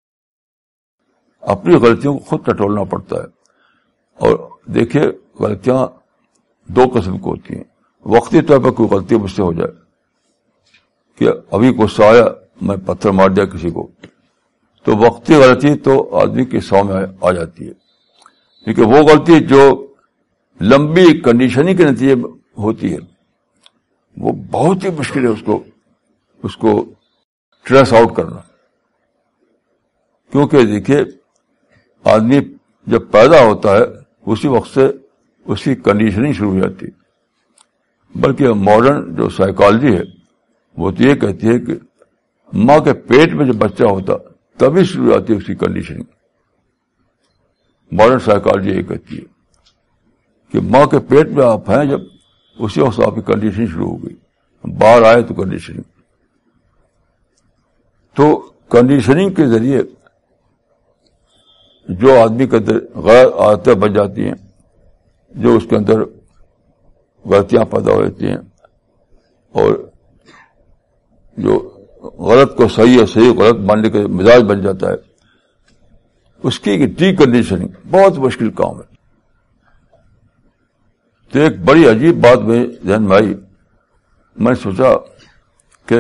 اپنی غلطیوں کو خود ٹٹولنا پڑتا ہے. اور دیکھیے غلطیاں دو قسم کی ہوتی ہیں. وقتی طور پر کوئی غلطی مجھ سے ہو جائے کہ ابھی غصہ آیا میں پتھر مار دیا کسی کو, تو وقتی غلطی تو آدمی کے سامنے آ جاتی ہے. کیونکہ وہ غلطی جو لمبی کنڈیشننگ کے نتیجے میں ہوتی ہے وہ بہت ہی مشکل ہے اس کو اس کو ٹریس آؤٹ کرنا. کیونکہ دیکھیے آدمی جب پیدا ہوتا ہے اسی وقت سے اس کی کنڈیشننگ شروع ہو جاتی ہے. بلکہ ماڈرن جو سائیکالوجی ہے وہ تو یہ کہتی ہے کہ ماں کے پیٹ میں جب بچہ ہوتا تبھی شروع ہو جاتی ہے اس کی کنڈیشننگ. ماڈرن سائیکالوجی یہ کہتی ہے کہ ماں کے پیٹ میں آپ ہیں جب اسی وقت آپ کی کنڈیشننگ شروع ہو گئی. باہر آئے تو کنڈیشننگ. تو کنڈیشننگ کے ذریعے جو آدمی کے اندر غیر عادتیں بن جاتی ہیں, جو اس کے اندر غلطیاں پیدا ہو جاتی ہیں, اور جو غلط کو صحیح اور صحیح غلط ماننے کا مزاج بن جاتا ہے, اس کی ڈی کنڈیشننگ بہت مشکل کام ہے. تو ایک بڑی عجیب بات میں ذہن میں آئی. میں نے سوچا کہ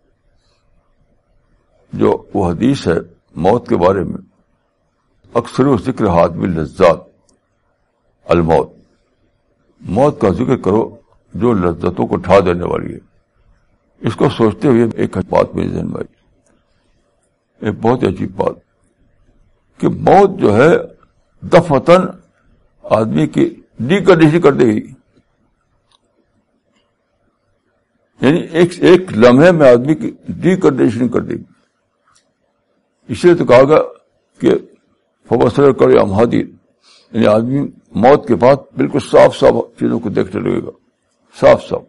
جو وہ حدیث ہے موت کے بارے میں, اکثر و ذکر حادم اللذات الموت, موت کا ذکر کرو جو لذتوں کو ٹھا دینے والی ہے. اس کو سوچتے ہوئے ایک بات میرے ذہن میں آئی, ایک بہت عجیب بات کہ موت جو ہے دفعتاً آدمی کی ڈی کنڈیشن کر دے گی. یعنی ایک ایک لمحے میں آدمی کی ڈی کنڈیشن کر دے گی. اس لیے تو کہا گیا کہ فبصر کر یا مہادیر, یعنی آدمی موت کے بعد بالکل صاف صاف چیزوں کو دیکھنے لگے گا, صاف صاف.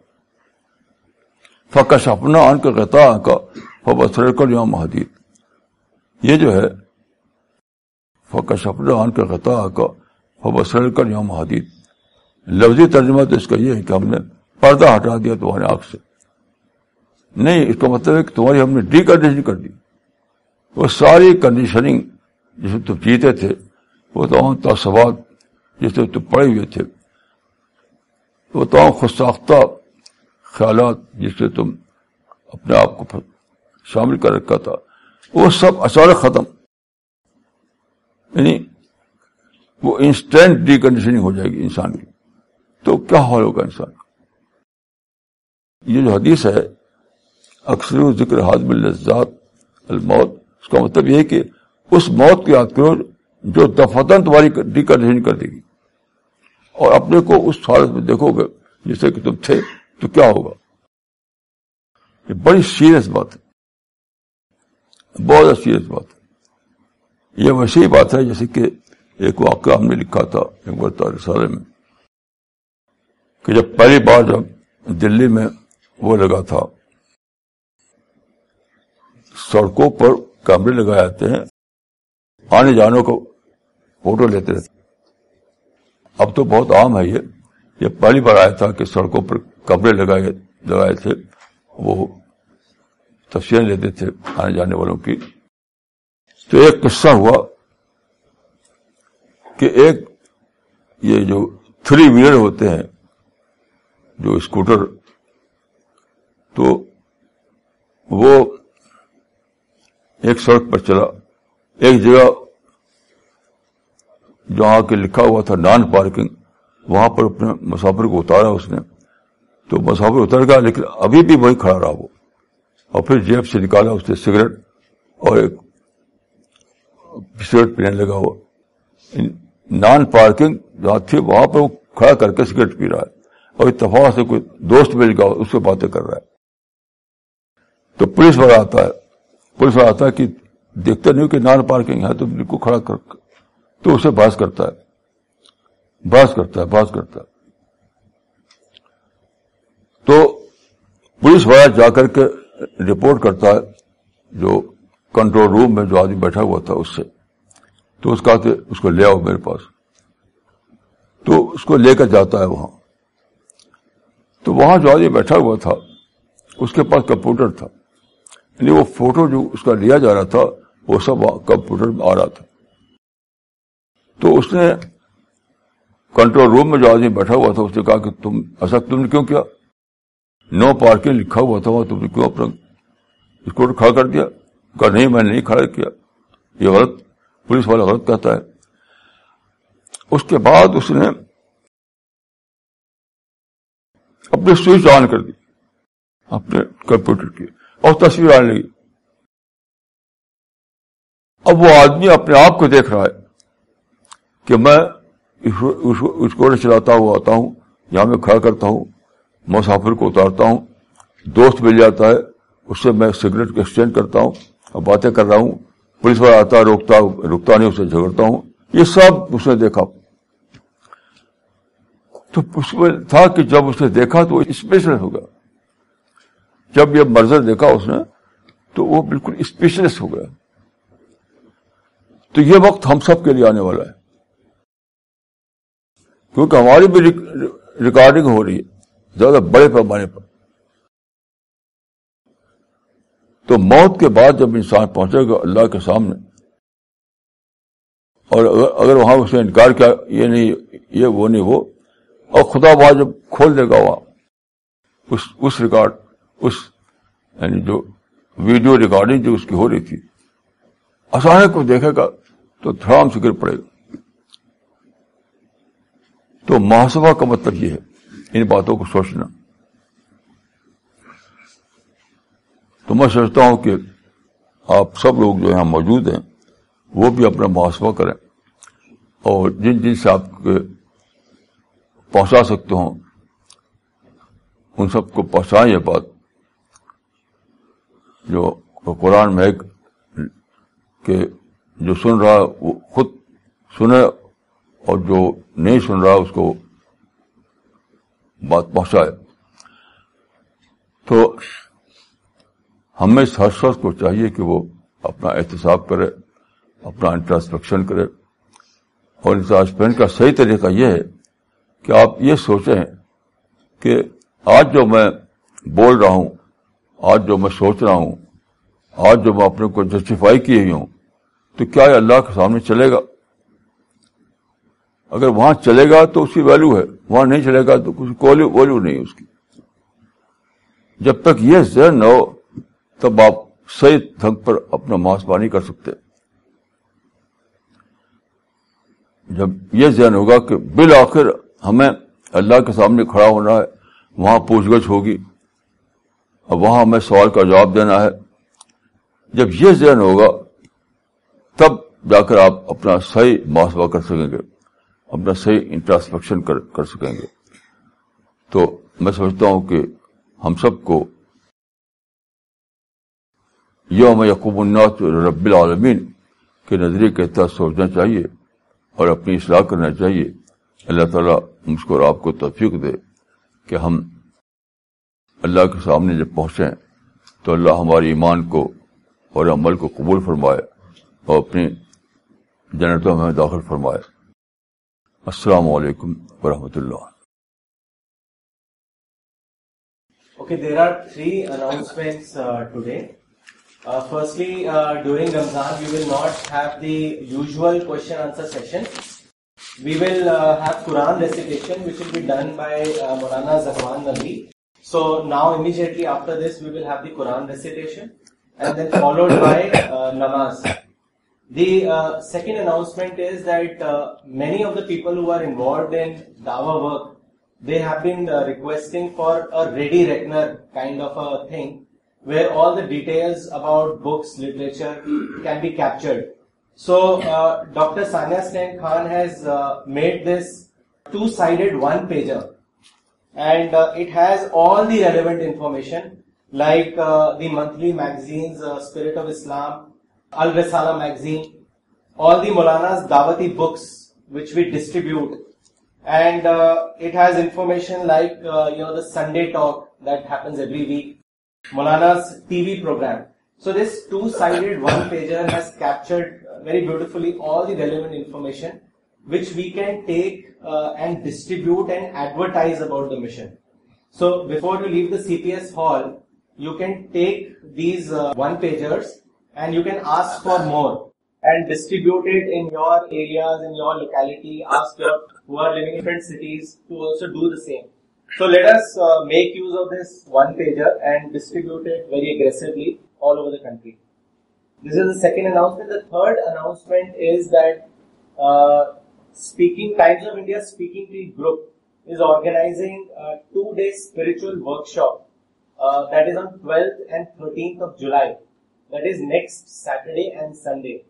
فکشفنا عنک غطاءک فبصرک اليوم حدید. یہ جو ہے فکشفنا عنک غطاءک فبصرک اليوم حدید, لفظی ترجمہ تو اس کا یہ ہے کہ ہم نے پردہ ہٹا دیا تمہاری آنکھ سے. نہیں, اس کا مطلب ہے کہ تمہاری ہم نے ڈی کنڈیشن کر دی. وہ ساری کنڈیشننگ جس میں تم جیتے تھے, وہ تمام تصورات جس میں تم پڑے ہوئے تھے, وہ تمام خود ساختہ خیالات جس سے تم اپنے آپ کو شامل کر رکھا تھا, وہ سب اچانک ختم. یعنی وہ انسٹنٹ ڈی کنڈیشننگ ہو جائے گی انسان کی. تو کیا حال ہوگا انسان کا؟ یہ جو حدیث ہے اکثر ذکر حادم اللذات الموت, اس کا مطلب یہ ہے کہ اس موت کی یاد کرو جو دفعتاً تمہاری ڈی کنڈیشن کر دے گی, اور اپنے کو اس حالت میں دیکھو گے جیسے کہ تم تھے تو کیا ہوگا. یہ بڑی سیریس بات ہے, بہت سیریس بات ہے. یہ ویسی بات ہے جیسے کہ ایک واقعہ ہم نے لکھا تھا ایک بار رسالے میں, کہ جب پہلی بار جب دلی میں وہ لگا تھا, سڑکوں پر کیمرے لگائے جاتے ہیں, آنے جانوں کو فوٹو لیتے رہتے. اب تو بہت عام ہے یہ. یہ پہلی بار آیا تھا کہ سڑکوں پر کیمرے لگائے لگائے تھے, وہ تصویریں لیتے تھے آنے جانے والوں کی. تو ایک قصہ ہوا کہ ایک یہ جو تھری ویلر ہوتے ہیں, جو اسکوٹر تو وہ ایک سڑک پر چلا, ایک جگہ جہاں کے لکھا ہوا تھا نان پارکنگ, وہاں پر اپنے مسافر کو اتارا اس نے, تو مسافر اتر گیا لیکن ابھی بھی وہی کھڑا رہا وہ, اور پھر جیب سے نکالا اس نے سگریٹ اور ایک سگریٹ پینے لگا. وہ نان پارکنگ جہاں تھی وہاں پر وہ کھڑا کر کے سگریٹ پی رہا ہے, اور اتفاق سے کوئی دوست مل گیا اس سے باتیں کر رہا ہے. تو پولیس والا آتا ہے, پولیس والا آتا ہے کہ دیکھتے نہیں کہ نان پارکنگ ہے, تو بالکل کھڑا کر, تو اسے بحث کرتا ہے بحث کرتا ہے بحث کرتا ہے تو پولیس والا جا کر کے رپورٹ کرتا ہے جو کنٹرول روم میں جو آدمی بیٹھا ہوا تھا اس سے, تو اس کا کہ اس کو لے آؤ میرے پاس. تو اس کو لے کر جاتا ہے وہاں. تو وہاں جو آدمی بیٹھا ہوا تھا اس کے پاس کمپیوٹر تھا, یعنی وہ فوٹو جو اس کا لیا جا رہا تھا وہ سب کمپیوٹر میں آ رہا تھا. تو اس نے کنٹرول روم میں جو آدمی بیٹھا ہوا تھا اس نے کہا کہ تم ایسا تم نے کیوں کیا, نو پارکنگ لکھا ہوا تھا وہاں, تم نے کیوں اپنا اسکوٹر کھڑا کر دیا؟ کہا نہیں میں نے نہیں کھڑا کیا, یہ غلط, پولیس والا غلط کہتا ہے. اس کے بعد اس نے اپنے سوئچ آن کر دی اپنے کمپیوٹر کی اور تصویر آنے لگی. اب وہ آدمی اپنے آپ کو دیکھ رہا ہے کہ میں اسکوٹر چلاتا ہوا آتا ہوں, یہاں میں کھڑا کرتا ہوں, مسافر کو اتارتا ہوں, دوست مل جاتا ہے اس سے میں سگریٹ کو ایکسچینج کرتا ہوں اور باتیں کر رہا ہوں, پولیس والا آتا ہے روکتا رکتا نہیں, اسے جھگڑتا ہوں. یہ سب اس نے دیکھا. تو اس میں تھا کہ جب اس نے دیکھا تو وہ اسپیشلسٹ ہو گیا. جب یہ منظر دیکھا اس نے تو وہ بالکل اسپیشلسٹ ہو گیا. تو یہ وقت ہم سب کے لیے آنے والا ہے, کیونکہ ہماری بھی ریکارڈنگ ہو رہی ہے زیادہ بڑے پیمانے پر. تو موت کے بعد جب انسان پہنچے گا اللہ کے سامنے, اور اگر وہاں اس نے انکار کیا یہ نہیں یہ وہ نہیں وہ, اور خدا وہاں جب کھول دے گا وہاں اس اس ریکارڈ اس یعنی جو ویڈیو ریکارڈنگ جو اس کی ہو رہی تھی, اچانک کو دیکھے گا تو دھڑام سے گر پڑے گا. تو محاسبہ کا مطلب یہ ہے ان باتوں کو سوچنا. تو میں سمجھتا ہوں کہ آپ سب لوگ جو یہاں موجود ہیں وہ بھی اپنا محاسبہ کریں, اور جن جن سے آپ کے پہنچا سکتے ہوں ان سب کو پہنچائیں یہ بات جو قرآن میں ہے کہ جو سن رہا وہ خود سنے, اور جو نہیں سن رہا اس کو بات پہنچائے. تو ہمیں ہر شخص کو چاہیے کہ وہ اپنا احتساب کرے, اپنا انٹراسپیکشن کرے. اور انٹراسپیکشن کا صحیح طریقہ یہ ہے کہ آپ یہ سوچیں کہ آج جو میں بول رہا ہوں, آج جو میں سوچ رہا ہوں, آج جو میں اپنے کو جسٹیفائی کیے ہوئی ہوں, تو کیا یہ اللہ کے سامنے چلے گا؟ اگر وہاں چلے گا تو اس کی ویلیو ہے, وہاں نہیں چلے گا تو کچھ کوئی ویلیو نہیں اس کی. جب تک یہ ذہن نہ ہو تب آپ صحیح ڈھنگ پر اپنا محاسبہ نہیں کر سکتے. جب یہ ذہن ہوگا کہ بالآخر ہمیں اللہ کے سامنے کھڑا ہونا ہے, وہاں پوچھ گچھ ہوگی اور وہاں ہمیں سوال کا جواب دینا ہے, جب یہ ذہن ہوگا تب جا کر آپ اپنا صحیح محاسبہ کر سکیں گے, اپنا صحیح انٹراسپیکشن کر, کر سکیں گے. تو میں سمجھتا ہوں کہ ہم سب کو یوم یقوم الناس رب العالمین کے نظریے کے تحت سوچنا چاہیے اور اپنی اصلاح کرنا چاہیے. اللہ تعالیٰ مجھ کو اور آپ کو توفیق دے کہ ہم اللہ کے سامنے جب پہنچیں تو اللہ ہمارے ایمان کو اور عمل کو قبول فرمائے اور اپنی جنتوں میں داخل فرمائے. السلام علیکم ورحمۃ اللہ. Okay, there are three announcements uh, today. Uh, firstly, uh, during Ramzan, we will not have the usual question answer session. We will uh, have Quran recitation, which will be done by uh, Maulana Zahman Nabi. So now immediately after this we will have the Quran recitation and then followed by uh, namaz. The uh, second announcement is that uh, many of the people who are involved in Dawah work, they have been uh, requesting for a ready reckoner kind of a thing where all the details about books, literature can be captured. So uh, Doctor Sania Stan Khan has uh, made this two-sided one-pager. And uh, it has all the relevant information like uh, the monthly magazines, uh, Spirit of Islam, Al Risala magazine, all the Maulana's Dawati books which we distribute, and uh, it has information like uh, you know the Sunday talk that happens every week, Maulana's T V program. So this two-sided one-pager has captured very beautifully all the relevant information which we can take uh, and distribute and advertise about the mission. So before you leave the C P S hall, you can take these uh, one-pagers and you can ask for more and distribute it in your areas, in your locality, ask your who are living in different cities to also do the same. So let us uh, make use of this one-pager and distribute it very aggressively all over the country. This is the second announcement. The third announcement is that uh, Speaking Times of India Speaking Tree Group is organizing a two-day spiritual workshop uh, that is on twelfth and thirteenth of July. That is next Saturday and Sunday.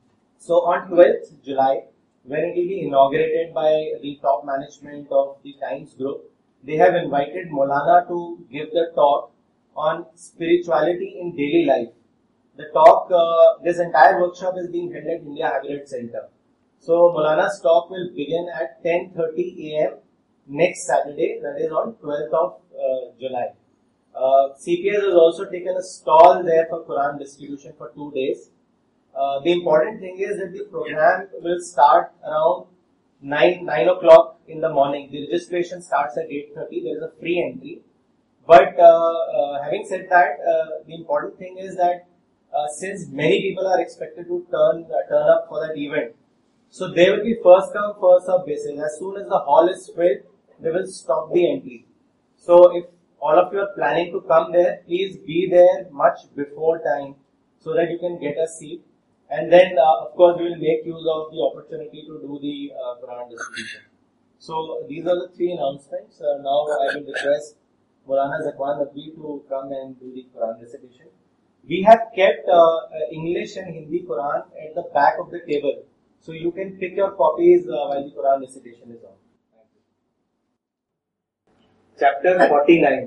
So on twelfth July, when it will be inaugurated by the top management of the Times Group, they have invited Maulana to give the talk on spirituality in daily life. The talk, uh, this entire workshop is being held at India Habitat Center. So Maulana's talk will begin at ten thirty a m next Saturday, that is on twelfth of uh, July. Uh, C P S has also taken a stall there for Quran distribution for two days. Uh, the important thing is that the program will start around nine, nine o'clock in the morning. The registration starts at eight thirty. There is a free entry. But uh, uh, having said that, uh, the important thing is that uh, since many people are expected to turn uh, turn up for that event, so they will be first come, first serve basis. As soon as the hall is filled, they will stop the entry. So if all of you are planning to come there, please be there much before time so that you can get a seat. And then, uh, of course, we will make use of the opportunity to do the uh, Quran distribution. So these are the three announcements. Uh, now I will request Maulana Zakwan Naqvi to come and do the Quran recitation. We have kept uh, English and Hindi Quran at the back of the table. So you can pick your copies uh, while the Quran recitation is on. Chapter forty-nine.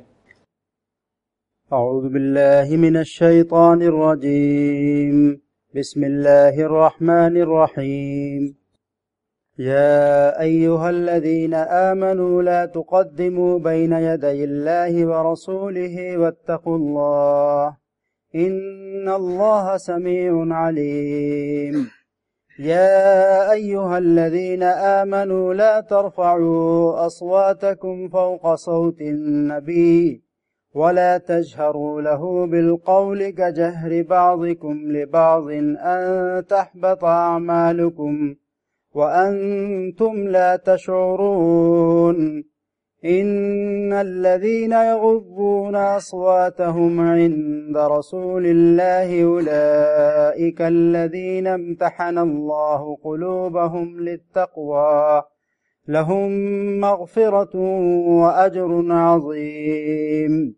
أعوذ بالله من الشيطان الرجيم بسم الله الرحمن الرحيم يا أيها الذين آمنوا لا تقدموا بين يدي الله ورسوله واتقوا الله إن الله سميع عليم يا أيها الذين آمنوا لا ترفعوا أصواتكم فوق صوت النبي ولا تجهروا له بالقول كجهر بعضكم لبعض أن تحبط أعمالكم وأنتم لا تشعرون إن الذين يغضون أصواتهم عند رسول الله أولئك الذين امتحن الله قلوبهم للتقوى لهم مغفرة وأجر عظيم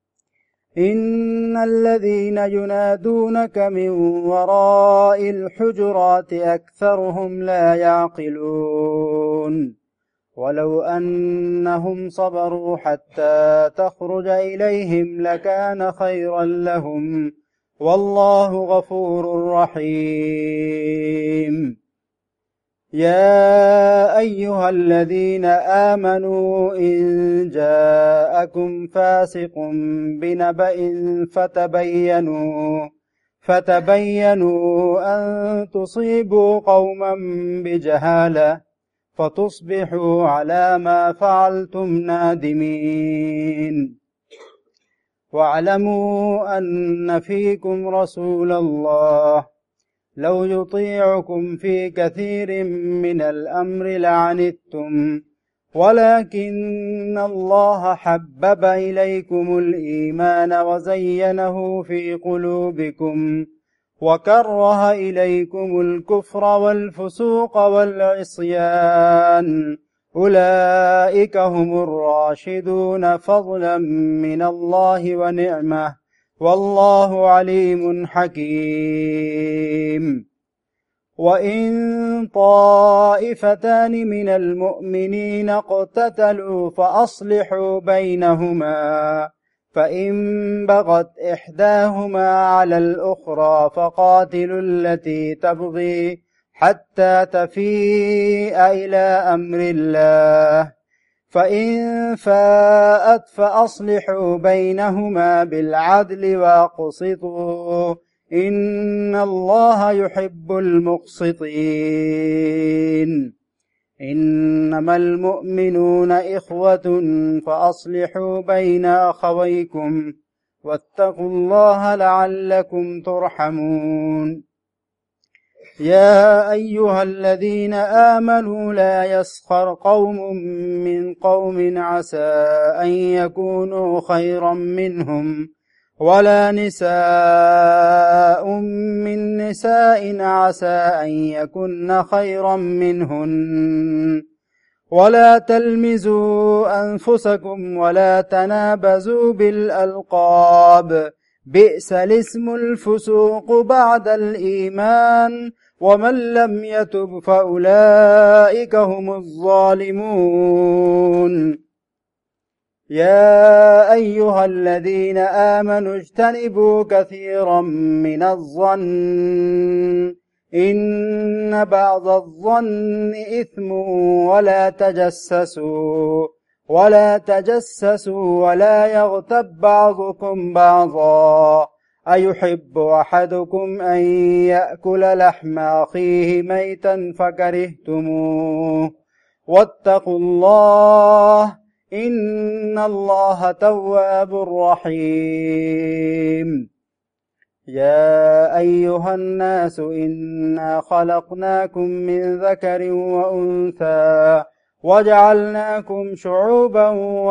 إن الذين ينادونك من وراء الحجرات أكثرهم لا يعقلون ولو أنهم صبروا حتى تخرج إليهم لكان خيرا لهم والله غفور رحيم يا أيها الذين آمنوا إن جاءكم فاسق بنبأ فتبينوا فتبينوا أن تصيبوا قوما بجهالة فتصبحوا على ما فعلتم نادمين واعلموا أن فيكم رسول الله لو يطيعكم في كثير من الأمر لعنتم ولكن الله حبب إليكم الإيمان وزينه في قلوبكم وكره إليكم الكفر والفسوق والعصيان أولئك هم الراشدون فضلا من الله ونعمة والله عليم حكيم. وإن طائفتان من المؤمنين اقتتلوا فأصلحوا بينهما فإن بغت إحداهما على الأخرى فقاتلوا التي تبغي حتى تفيء إلى أمر الله فإن فاءت فأصلحوا بينهما بالعدل واقسطوا إن الله يحب المقسطين. إنما المؤمنون إخوة فأصلحوا بين أخويكم واتقوا الله لعلكم ترحمون. يا أيها الذين آمنوا لا يسخر قوم من قوم عسى أن يكونوا خيرا منهم ولا نساء من نساء عسى أن يكن خيرا منهن ولا تلمزوا أنفسكم ولا تنابزوا بالألقاب بئس الاسم الفسوق بعد الإيمان ومن لم يتب فأولئك هم الظالمون. يا أيها الذين آمنوا اجتنبوا كثيرا من الظن إن بعض الظن إثم ولا تجسسوا ولا تجسسوا ولا يغتب بعضكم بعضا أيحب أحدكم أن يأكل لحم أخيه ميتا فكرهتموه واتقوا الله إن الله تواب رحيم. يا أيها الناس إنا خلقناكم من ذكر وأنثى وجعلناكم شعوبا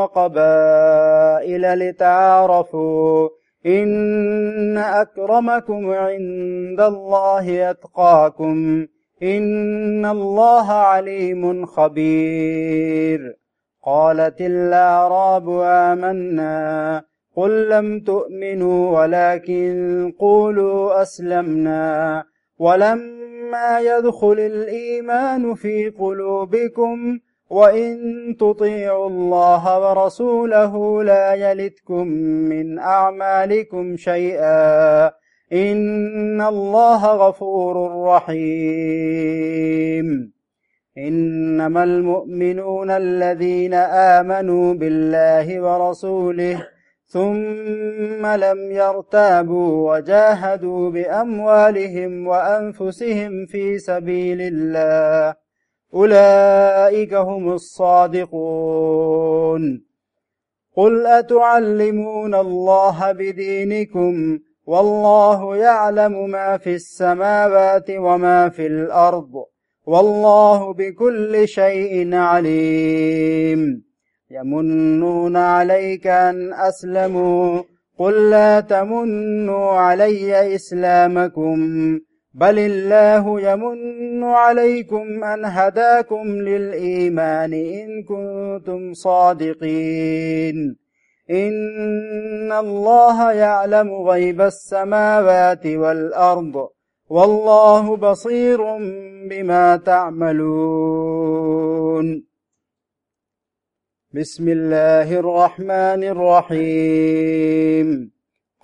وقبائل لتعارفوا إن أكرمكم عند الله أتقاكم إن الله عليم خبير. قالت الأعراب آمنا قل لم تؤمنوا ولكن قولوا أسلمنا ولما يدخل الإيمان في قلوبكم وإن تطيعوا الله ورسوله لا يلتكم من أعمالكم شيئا إن الله غفور رحيم. إنما المؤمنون الذين آمنوا بالله ورسوله ثم لم يرتابوا وجاهدوا بأموالهم وأنفسهم في سبيل الله أولئك هم الصادقون. قل أتعلمون الله بدينكم والله يعلم ما في السماوات وما في الأرض والله بكل شيء عليم. يمنون عليك أن أسلموا قل لا تمنوا علي إسلامكم بل الله يمن عليكم أن هداكم للإيمان إن كنتم صادقين. إن الله يعلم غيب السماوات والأرض والله بصير بما تعملون. بسم الله الرحمن الرحيم.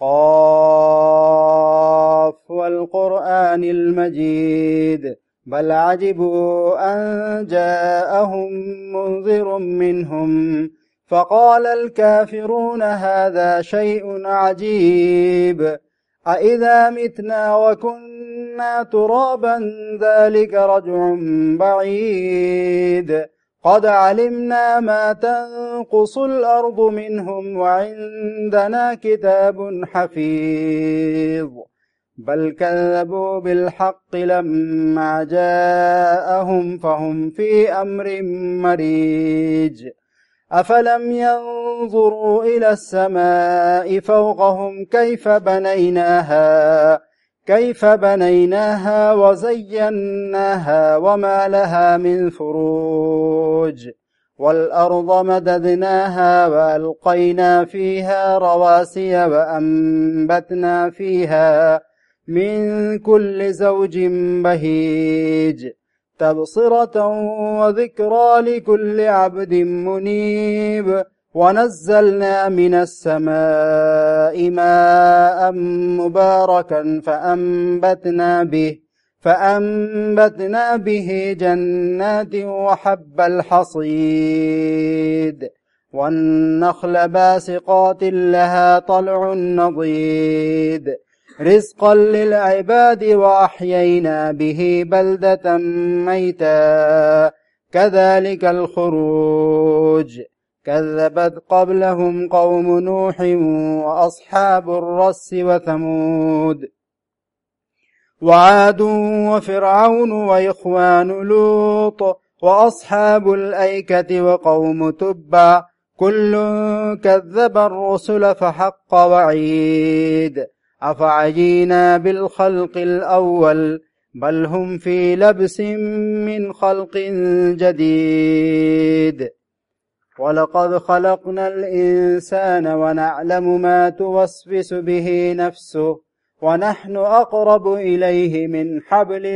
قاف والقرآن المجيد بل عجبوا أن جاءهم منذر منهم فقال الكافرون هذا شيء عجيب أإذا متنا وكنا ترابا ذلك رجع بعيد قد علمنا ما تنقص الأرض منهم وعندنا كتاب حفيظ بل كذبوا بالحق لما جاءهم فهم في أمر مريج أفلم ينظروا إلى السماء فوقهم كيف بنيناها كيف بنيناها وزيناها وما لها من فروج والأرض مددناها وألقينا فيها رواسي وأنبتنا فيها من كل زوج بهيج تبصرة وذكرى لكل عبد منيب ونزلنا من السماء ماء مباركا فأنبتنا به فأنبتنا به جنات وحب الحصيد والنخل باسقات لها طلع نضيد رزقا للعباد وأحيينا به بلدة ميتا كذلك الخروج كذبت قبلهم قوم نوح وأصحاب الرس وثمود وعاد وفرعون وإخوان لوط وأصحاب الأيكة وقوم تبع كل كذب الرسل فحق وعيد أفعجينا بالخلق الأول بل هم في لبس من خلق جديد ولقد خلقنا الإنسان ونعلم ما توسوس به نفسه ونحن أقرب إليه من حبل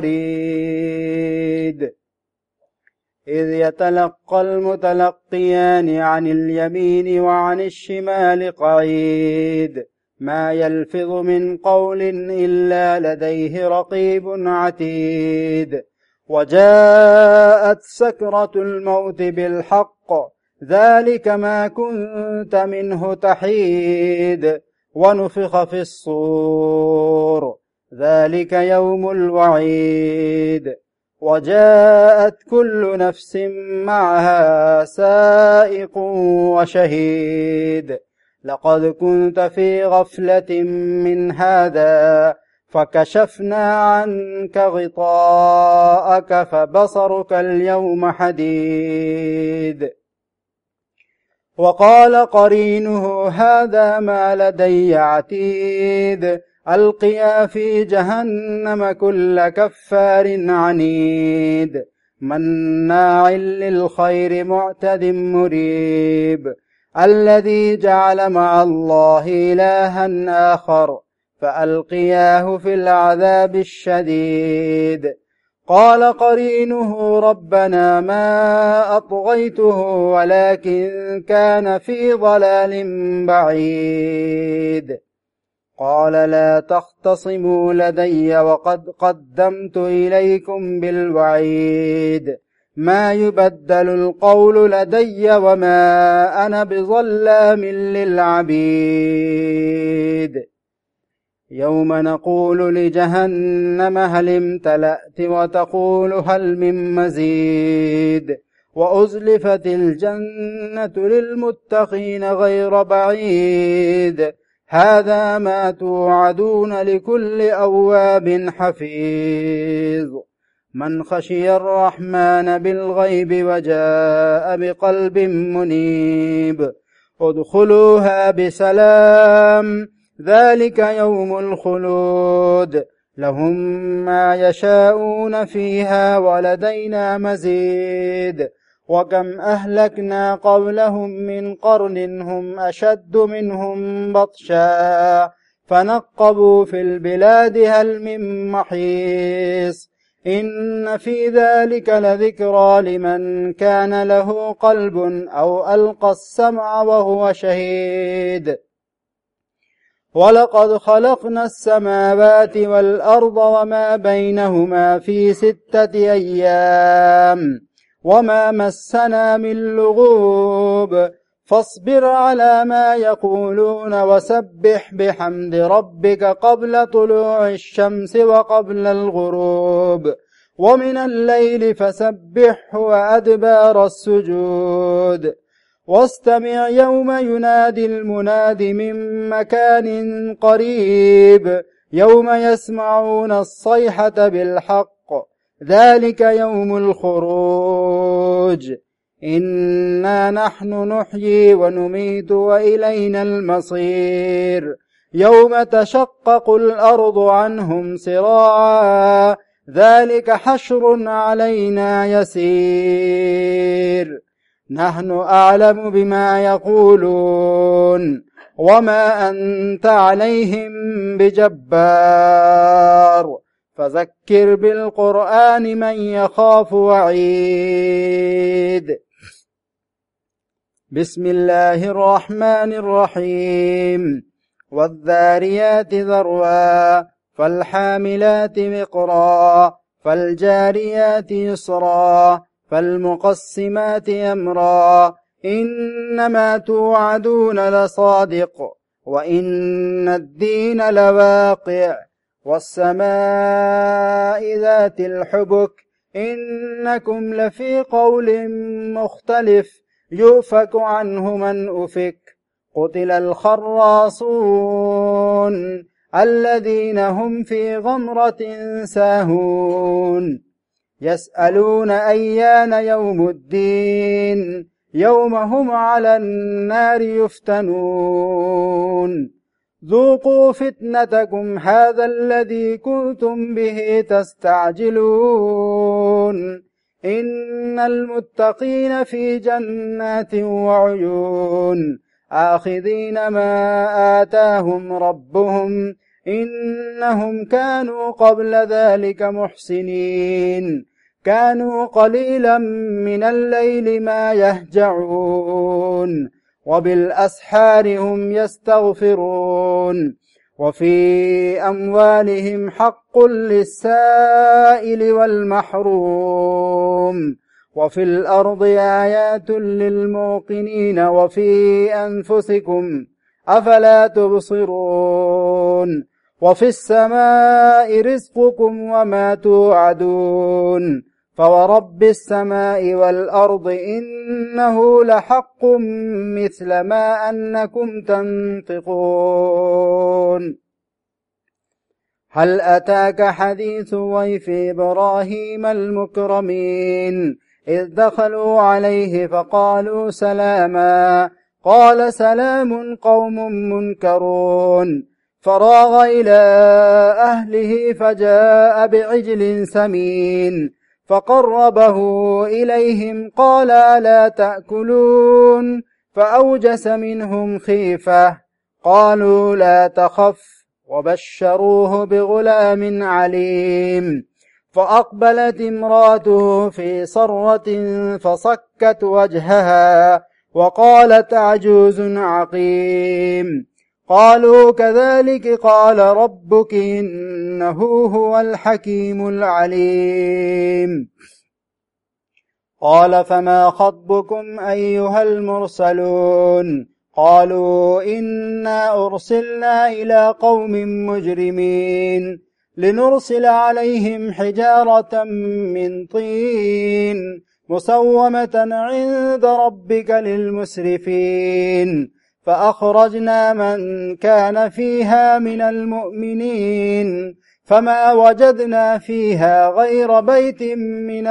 الوريد إذ يتلقى المتلقيان عن اليمين وعن الشمال قعيد ما يلفظ من قول إلا لديه رقيب عتيد وجاءت سكرة الموت بالحق ذلك ما كنت منه تحيد ونفخ في الصور ذلك يوم الوعيد وجاءت كل نفس معها سائق وشهيد لقد كنت في غفلة من هذا فكشفنا عنك غطاءك فبصرك اليوم حديد وقال قرينه هذا ما لدي عتيد ألقيا في جهنم كل كفار عنيد مناع للخير معتد مريب الذي جعل مع الله إلها آخر فألقياه في العذاب الشديد قال قرينه ربنا ما أطغيته ولكن كان في ضلال بعيد قال لا تختصموا لدي وقد قدمت إليكم بالوعيد ما يبدل القول لدي وما أنا بظلام للعبيد يوم نقول لجهنم هل امتلأت وتقول هل من مزيد وأزلفت الجنة للمتقين غير بعيد هذا ما توعدون لكل أواب حفيظ من خشي الرحمن بالغيب وجاء بقلب منيب ادخلوها بسلام ذلك يوم الخلود لهم ما يشاءون فيها ولدينا مزيد وكم أهلكنا قبلهم من قرن هم أشد منهم بطشا فنقبوا في البلاد هل من محيص إن في ذلك لذكرى لمن كان له قلب أو ألقى السمع وهو شهيد ولقد خلقنا السماوات والأرض وما بينهما في ستة أيام وما مسنا من لغوب فاصبر على ما يقولون وسبح بحمد ربك قبل طلوع الشمس وقبل الغروب ومن الليل فسبحه وأدبار السجود واستمع يوم ينادي المناد من مكان قريب يوم يسمعون الصيحة بالحق ذلك يوم الخروج إنا نحن نحيي ونميت وإلينا المصير يوم تشقق الأرض عنهم سراعا ذلك حشر علينا يسير نحن أعلم بما يقولون وما أنت عليهم بجبار فذكر بالقرآن من يخاف وعيد بسم الله الرحمن الرحيم والذاريات ذروا فالحاملات وقرا فالجاريات يسرا فالمقسمات أمرا إنما توعدون لصادق وإن الدين لواقع والسماء ذات الحبك إنكم لفي قول مختلف يؤفك عنه من أفك قتل الخراصون الذين هم في غمرة ساهون يسألون أيان يوم الدين يوم هم على النار يفتنون ذوقوا فتنتكم هذا الذي كنتم به تستعجلون إن المتقين في جنات وعيون آخذين ما آتاهم ربهم إنهم كانوا قبل ذلك محسنين كانوا قليلا من الليل ما يهجعون وبالأسحار هم يستغفرون وفي أموالهم حق للسائل والمحروم وفي الأرض آيات للموقنين وفي أنفسكم أفلا تبصرون وفي السماء رزقكم وما توعدون فورب السماء والأرض إنه لحق مثل ما أنكم تنطقون هل أتاك حديث ضيف إبراهيم المكرمين إذ دخلوا عليه فقالوا سلاما قال سلام قوم منكرون فراغ إلى أهله فجاء بعجل سمين فقربه إليهم قال ألا تأكلون فأوجس منهم خيفة قالوا لا تخف وبشروه بغلام عليم فأقبلت امراته في صرة فصكت وجهها وقالت عجوز عقيم قالوا كذلك قال ربك إنه هو الحكيم العليم قال فما خطبكم أيها المرسلون قالوا إنا أرسلنا إلى قوم مجرمين لنرسل عليهم حجارة من طين مسومة عند ربك للمسرفين فأخرجنا من كان فيها من المؤمنين فما وجدنا فيها غير بيت من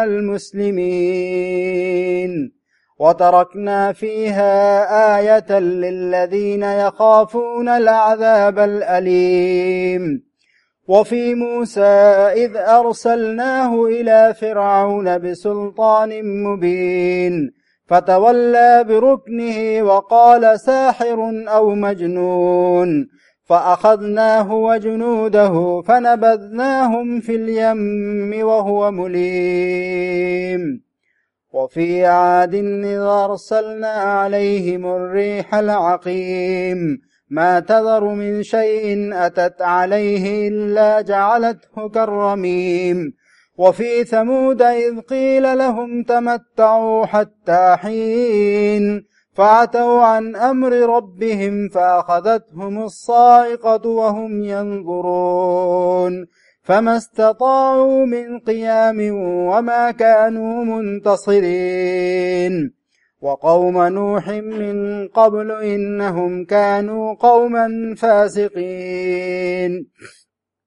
المسلمين وتركنا فيها آية للذين يخافون العذاب الأليم وفي موسى إذ أرسلناه إلى فرعون بسلطان مبين فتولى بركنه وقال ساحر أو مجنون فأخذناه وجنوده فنبذناهم في اليم وهو مليم وفي عاد إذ أرسلنا عليهم الريح العقيم ما تذر من شيء أتت عليه إلا جعلته كالرميم وفي ثمود إذ قيل لهم تمتعوا حتى حين فعتوا عن أمر ربهم فأخذتهم الصاعقة وهم ينظرون فما استطاعوا من قيام وما كانوا منتصرين وقوم نوح من قبل إنهم كانوا قوما فاسقين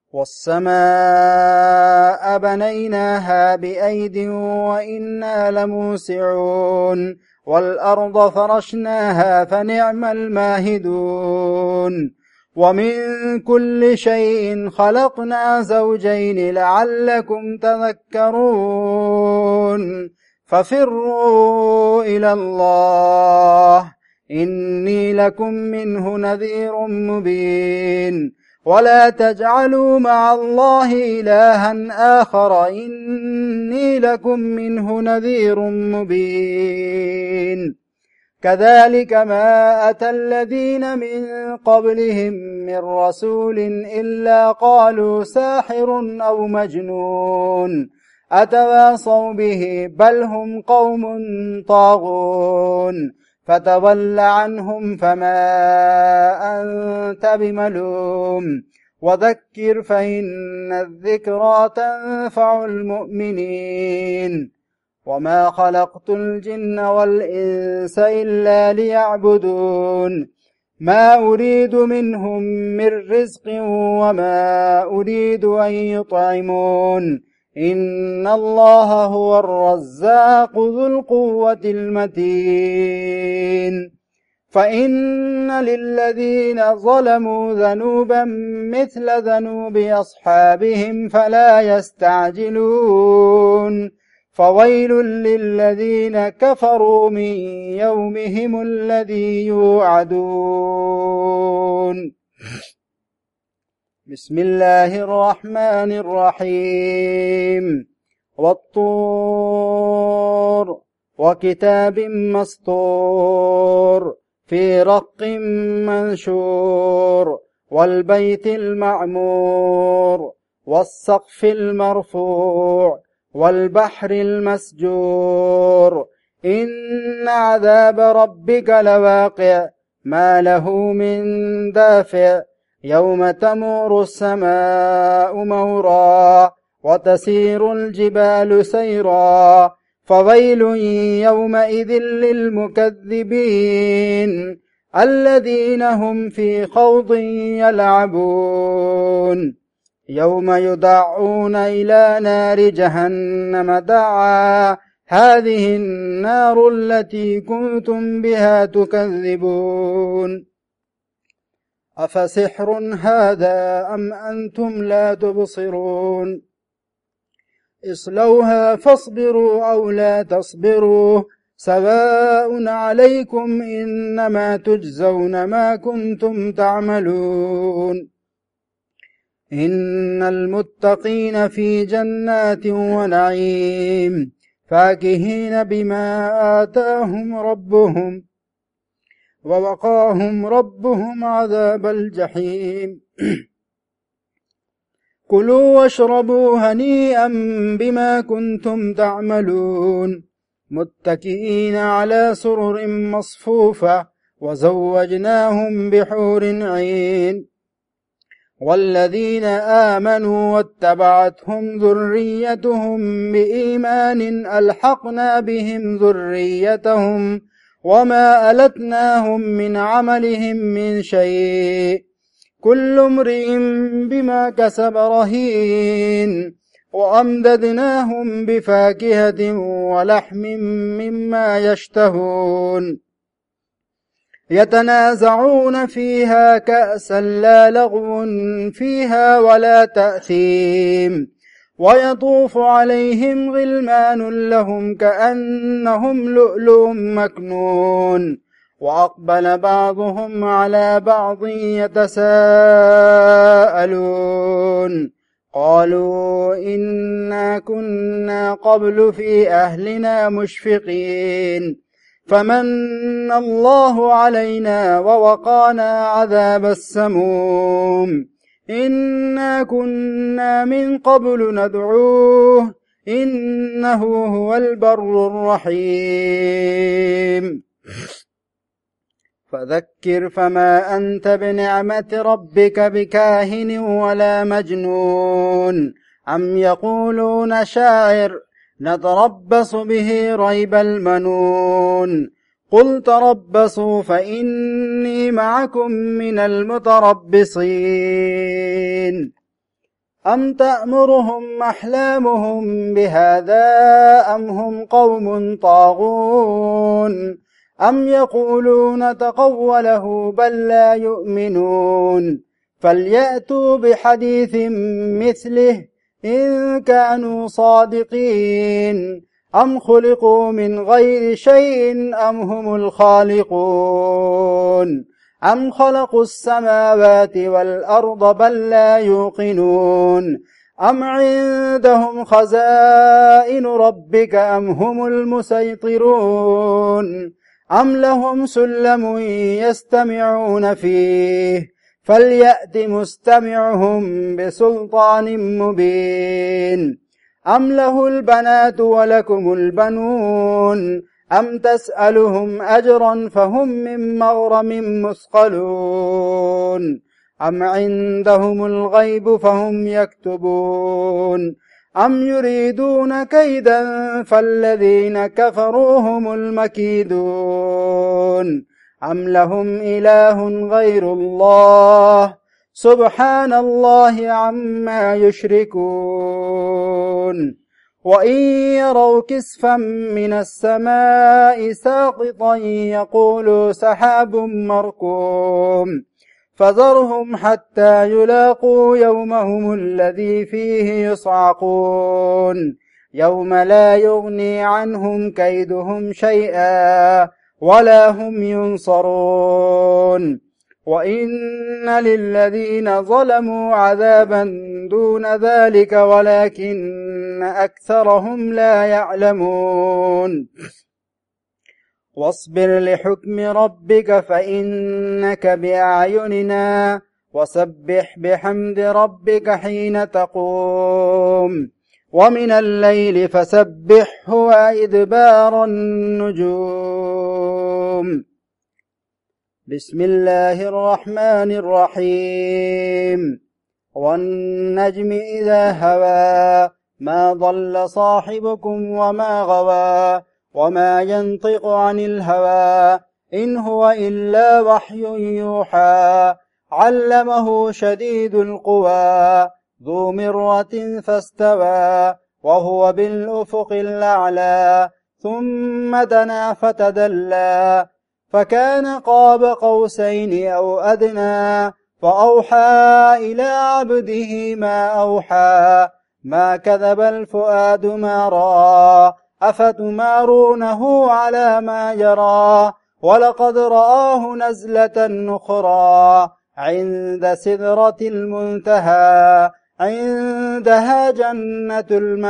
والسماء بنيناها بأيد وإنا لموسعون والأرض فرشناها فنعم الماهدون ومن كل شيء خلقنا زوجين لعلكم تذكرون ففروا إلى الله إني لكم منه نذير مبين ولا تجعلوا مع الله إلها آخر إني لكم منه نذير مبين كذلك ما أتى الذين من قبلهم من رسول إلا قالوا ساحر أو مجنون أتواصوا به بل هم قوم طاغون فتول عنهم فما أنت بملوم وذكر فإن الذكرى تنفع المؤمنين وما خلقت الجن والإنس إلا ليعبدون ما أريد منهم من رزق وما أريد أن يطعمون إن الله هو الرزاق ذو القوة المتين فإن للذين ظلموا ذنوبا مثل ذنوب أصحابهم فلا يستعجلون فويل للذين كفروا من يومهم الذي يوعدون بسم الله الرحمن الرحيم والطور وكتاب مسطور في رق منشور والبيت المعمور والسقف المرفوع والبحر المسجور إن عذاب ربك لواقع ما له من دافع يوم تمور السماء مورا وتسير الجبال سيرا فويل يومئذ للمكذبين الذين هم في خوض يلعبون يوم يدعون إلى نار جهنم دعا هذه النار التي كنتم بها تكذبون أفسحر هذا أم أنتم لا تبصرون اصلوها فاصبروا أو لا تصبروا سواء عليكم إنما تجزون ما كنتم تعملون إن المتقين في جنات ونعيم فاكهين بما آتاهم ربهم ووقاهم ربهم عذاب الجحيم كلوا واشربوا هنيئا بما كنتم تعملون متكئين على سرر مصفوفة وزوجناهم بحور عين والذين آمنوا واتبعتهم ذريتهم بإيمان ألحقنا بهم ذريتهم وما ألتناهم من عملهم من شيء كل امرئ بما كسب رهين وأمددناهم بفاكهة ولحم مما يشتهون يتنازعون فيها كأسا لا لغو فيها ولا تأثيم ويطوف عليهم غلمان لهم كأنهم لؤلؤ مكنون وأقبل بعضهم على بعض يتساءلون قالوا إنا كنا قبل في أهلنا مشفقين فمن الله علينا ووقانا عذاب السموم إنا كنا من قبل ندعوه إنه هو البر الرحيم فذكر فما أنت بنعمة ربك بكاهن ولا مجنون أم يقولون شاعر نتربص به ريب المنون قل تربصوا فإني معكم من المتربصين أم تأمرهم أحلامهم بهذا أم هم قوم طاغون أم يقولون تقوله بل لا يؤمنون فليأتوا بحديث مثله إن كانوا صادقين أم خلقوا من غير شيء أم هم الخالقون أم خلقوا السماوات والأرض بل لا يوقنون أم عندهم خزائن ربك أم هم المسيطرون أم لهم سلم يستمعون فيه فليأت مستمعهم بسلطان مبين أم له البنات ولكم البنون أم تسألهم أجرا فهم من مغرم مثقلون أم عندهم الغيب فهم يكتبون أم يريدون كيدا فالذين كفروا هم المكيدون أم لهم إله غير الله سبحان الله عما يشركون وإن يروا كسفا من السماء ساقطا يقولوا سحاب مركوم فذرهم حتى يلاقوا يومهم الذي فيه يصعقون يوم لا يغني عنهم كيدهم شيئا ولا هم ينصرون وإن للذين ظلموا عذابا دون ذلك ولكن أكثرهم لا يعلمون واصبر لحكم ربك فإنك بأعيننا وسبح بحمد ربك حين تقوم ومن الليل فسبحه وإدبار النجوم بسم الله الرحمن الرحيم والنجم إذا هوى ما ضل صاحبكم وما غوى وما ينطق عن الهوى إن هو إلا وحي يوحى علمه شديد القوى ذو مرة فاستوى وهو بالأفق الأعلى ثم دنا فتدلى فكان قاب قوسين أو أدنى فأوحى إلى عبده ما أوحى ما كذب الفؤاد ما رأى أفتمارونه على ما يرى ولقد رآه نزلة أخرى عند سدرة المنتهى عندها جنة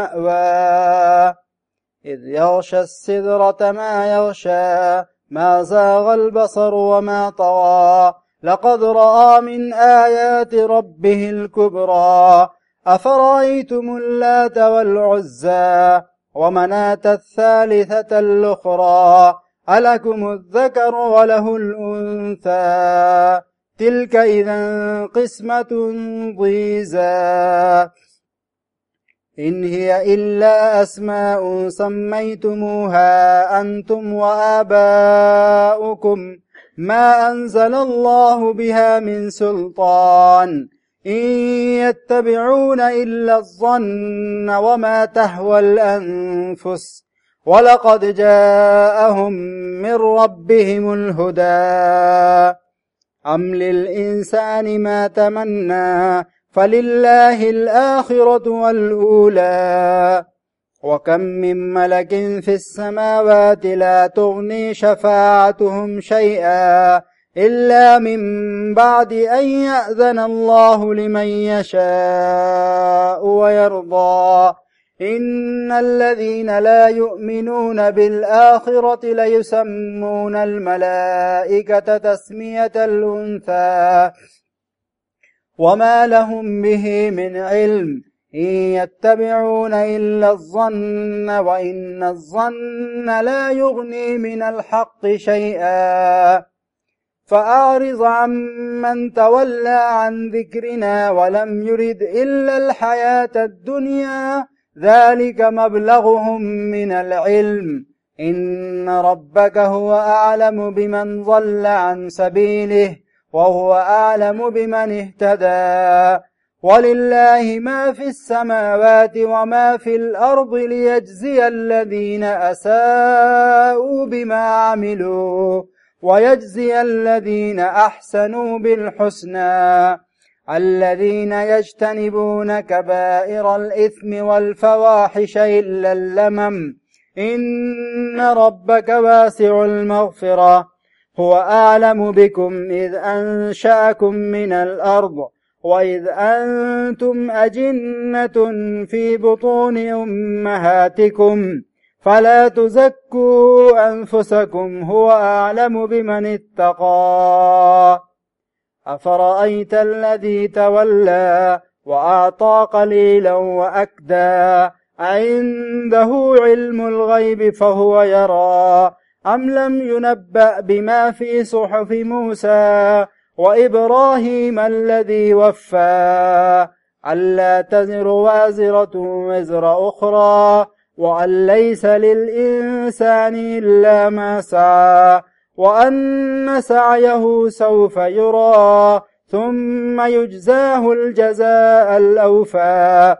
المأوى إذ يغشى السدرة ما يغشى ما زاغ البصر وما طغى لقد رأى من آيات ربه الكبرى أفرأيتم اللات والعزى ومناة الثالثة الأخرى ألكم الذكر وله الأنثى تلك إذا قسمة ضيزى إن هي إلا أسماء سميتموها أنتم وآباؤكم ما أنزل الله بها من سلطان إن يتبعون إلا الظن وما تهوى الأنفس ولقد جاءهم من ربهم الهدى أم للإنسان ما تمنى فلله الآخرة والأولى وكم من ملك في السماوات لا تغني شفاعتهم شيئا إلا من بعد أن يأذن الله لمن يشاء ويرضى إن الذين لا يؤمنون بالآخرة ليسمون الملائكة تسمية الأنثى وما لهم به من علم إن يتبعون إلا الظن وإن الظن لا يغني من الحق شيئا فأعرض عمن تولى عن ذكرنا ولم يرد إلا الحياة الدنيا ذلك مبلغهم من العلم إن ربك هو أعلم بمن ضل عن سبيله وهو أعلم بمن اهتدى ولله ما في السماوات وما في الأرض ليجزي الذين أساءوا بما عملوا ويجزي الذين أحسنوا بالحسنى الذين يجتنبون كبائر الإثم والفواحش إلا اللمم إن ربك واسع المغفرة هو أعلم بكم إذ أنشأكم من الأرض وإذ أنتم أجنة في بطون أمهاتكم فلا تزكوا أنفسكم هو أعلم بمن اتقى أفرأيت الذي تولى وأعطى قليلا وأكدى عنده علم الغيب فهو يرى أم لم ينبأ بما في صحف موسى وإبراهيم الذي وفى ألا تزر وازرة وزر أخرى وأن ليس للإنسان إلا ما سعى وأن سعيه سوف يرى ثم يجزاه الجزاء الأوفى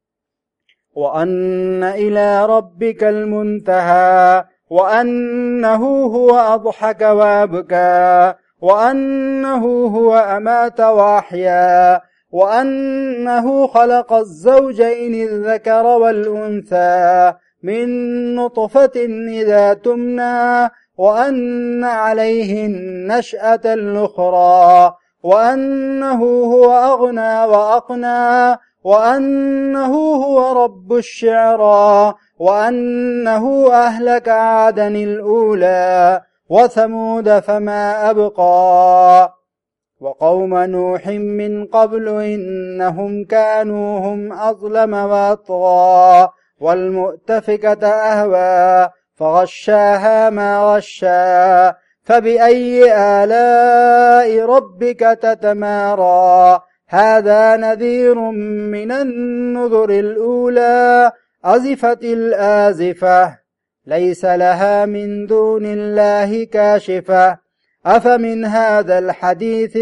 وأن إلى ربك المنتهى وأنه هو أضحك وأبكى وأنه هو أمات وأحيا وأنه خلق الزوجين الذكر والأنثى من نطفة إذا تمنى وأن عليه النشأة الأخرى وأنه هو أغنى وأقنى وأنه هو رب الشعرى وأنه أهلك عادا الأولى وثمود فما أبقى وقوم نوح من قبل إنهم كانوا هم أظلم وأطغى والمؤتفكة أهوى فغشاها ما غشا فبأي آلاء ربك تتمارى هذا نذير من النذر الأولى أزفت الآزفة ليس لها من دون الله كاشفة أفمن هذا الحديث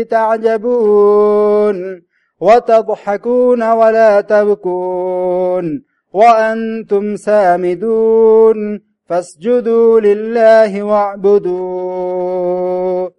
تعجبون وتضحكون ولا تبكون وأنتم سامدون فاسجدوا لله واعبدوا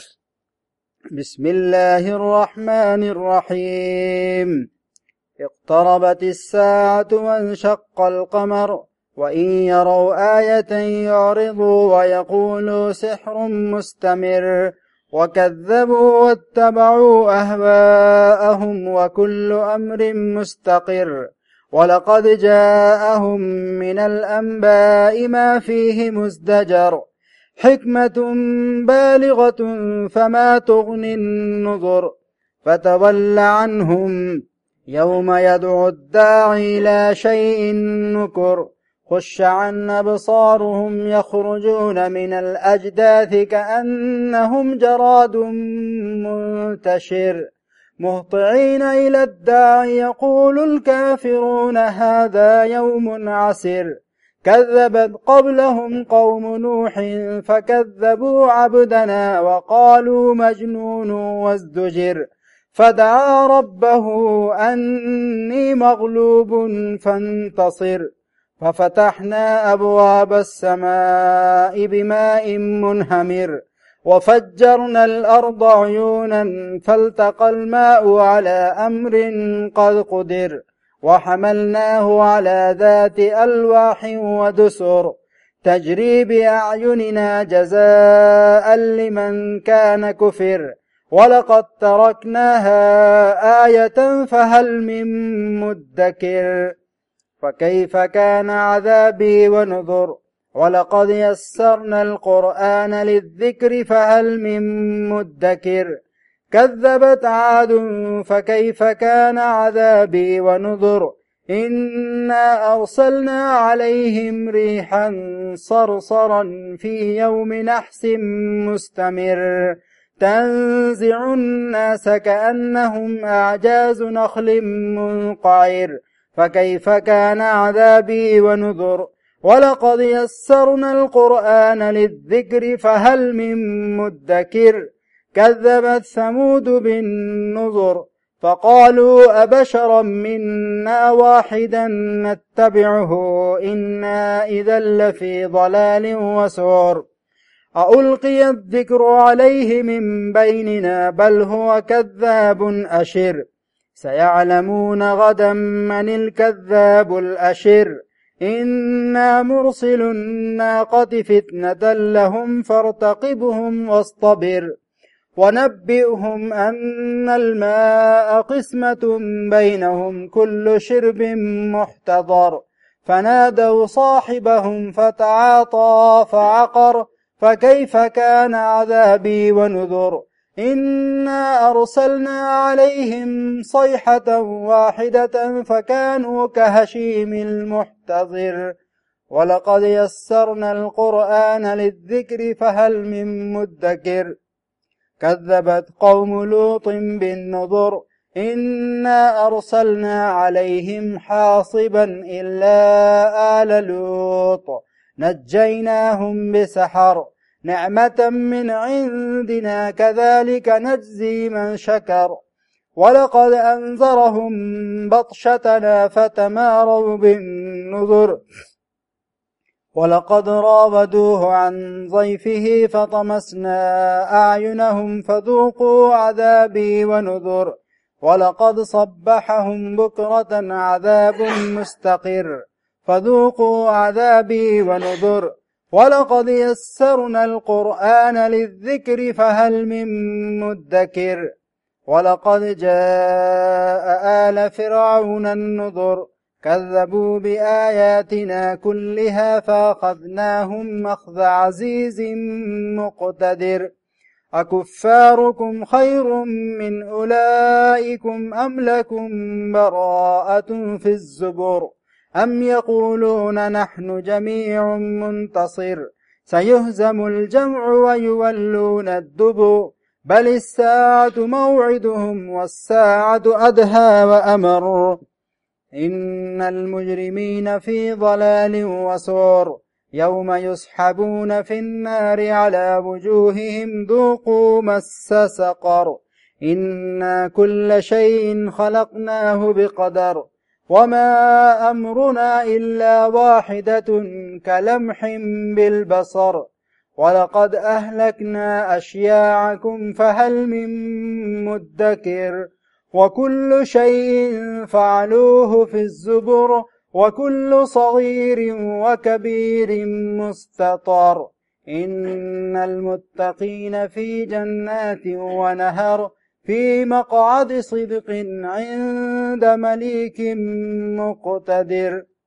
بسم الله الرحمن الرحيم اقتربت الساعة وانشق القمر وإن يروا آية يعرضوا ويقولوا سحر مستمر وكذبوا واتبعوا أهواءهم وكل أمر مستقر ولقد جاءهم من الأنباء ما فيه مزدجر حكمة بالغة فما تغني النذر فتول عنهم يوم يدعو الداعي إلى شيء نكر خش عن أبصارهم يخرجون من الأجداث كأنهم جراد منتشر مهطعين إلى الداعي يقول الكافرون هذا يوم عسر كذبت قبلهم قوم نوح فكذبوا عبدنا وقالوا مجنون وازدجر فدعا ربه أني مغلوب فانتصر ففتحنا أبواب السماء بماء منهمر وفجرنا الأرض عيونا فالتقى الماء على أمر قد قدر وحملناه على ذات ألواح ودسر تجري بأعيننا جزاء لمن كان كفر ولقد تركناها آية فهل من مدكر فكيف كان عذابي ونذر ولقد يسرنا القرآن للذكر فهل من مدكر كذبت عاد فكيف كان عذابي ونذر إنا أرسلنا عليهم ريحا صرصرا في يوم نحس مستمر تنزع الناس كأنهم أعجاز نخل منقعر فكيف كان عذابي ونذر ولقد يسرنا القرآن للذكر فهل من مدكر كذبت ثمود بالنذر فقالوا أبشرا منا واحدا نتبعه إنا إذا لفي ضلال وسعر ألقي الذكر عليه من بيننا بل هو كذاب أشر سيعلمون غدا من الكذاب الأشر إنا مرسل الناقة فتنة لهم فارتقبهم واصطبر ونبئهم أن الماء قسمة بينهم كل شرب محتضر فنادوا صاحبهم فتعاطى فعقر فكيف كان عذابي ونذر إنا أرسلنا عليهم صيحة واحدة فكانوا كهشيم المحتضر ولقد يسرنا القرآن للذكر فهل من مدكر كذبت قوم لوط بالنذر إنا أرسلنا عليهم حاصبا إلا آل لوط نجيناهم بسحر نعمة من عندنا كذلك نجزي من شكر ولقد أنذرهم بطشتنا فتماروا بالنذر ولقد راودوه عن ضيفه فطمسنا أعينهم فذوقوا عذابي ونذر ولقد صبحهم بكرة عذاب مستقر فذوقوا عذابي ونذر ولقد يسرنا القرآن للذكر فهل من مدكر ولقد جاء آل فرعون النذر كذبوا بآياتنا كلها فأخذناهم أخذ عزيز مقتدر أكفاركم خير من أولئكم أم لكم براءة في الزبر أم يقولون نحن جميع منتصر سيهزم الجمع ويولون الدبر بل الساعة موعدهم والساعة أدهى وأمر إن المجرمين في ضلال وسعر يوم يسحبون في النار على وجوههم ذوقوا مس سقر إنا كل شيء خلقناه بقدر وما أمرنا إلا واحدة كلمح بالبصر ولقد أهلكنا أشياعكم فهل من مدكر وكل شيء فعلوه في الزبر وكل صغير وكبير مستطر إن المتقين في جنات ونهر في مقعد صدق عند مليك مقتدر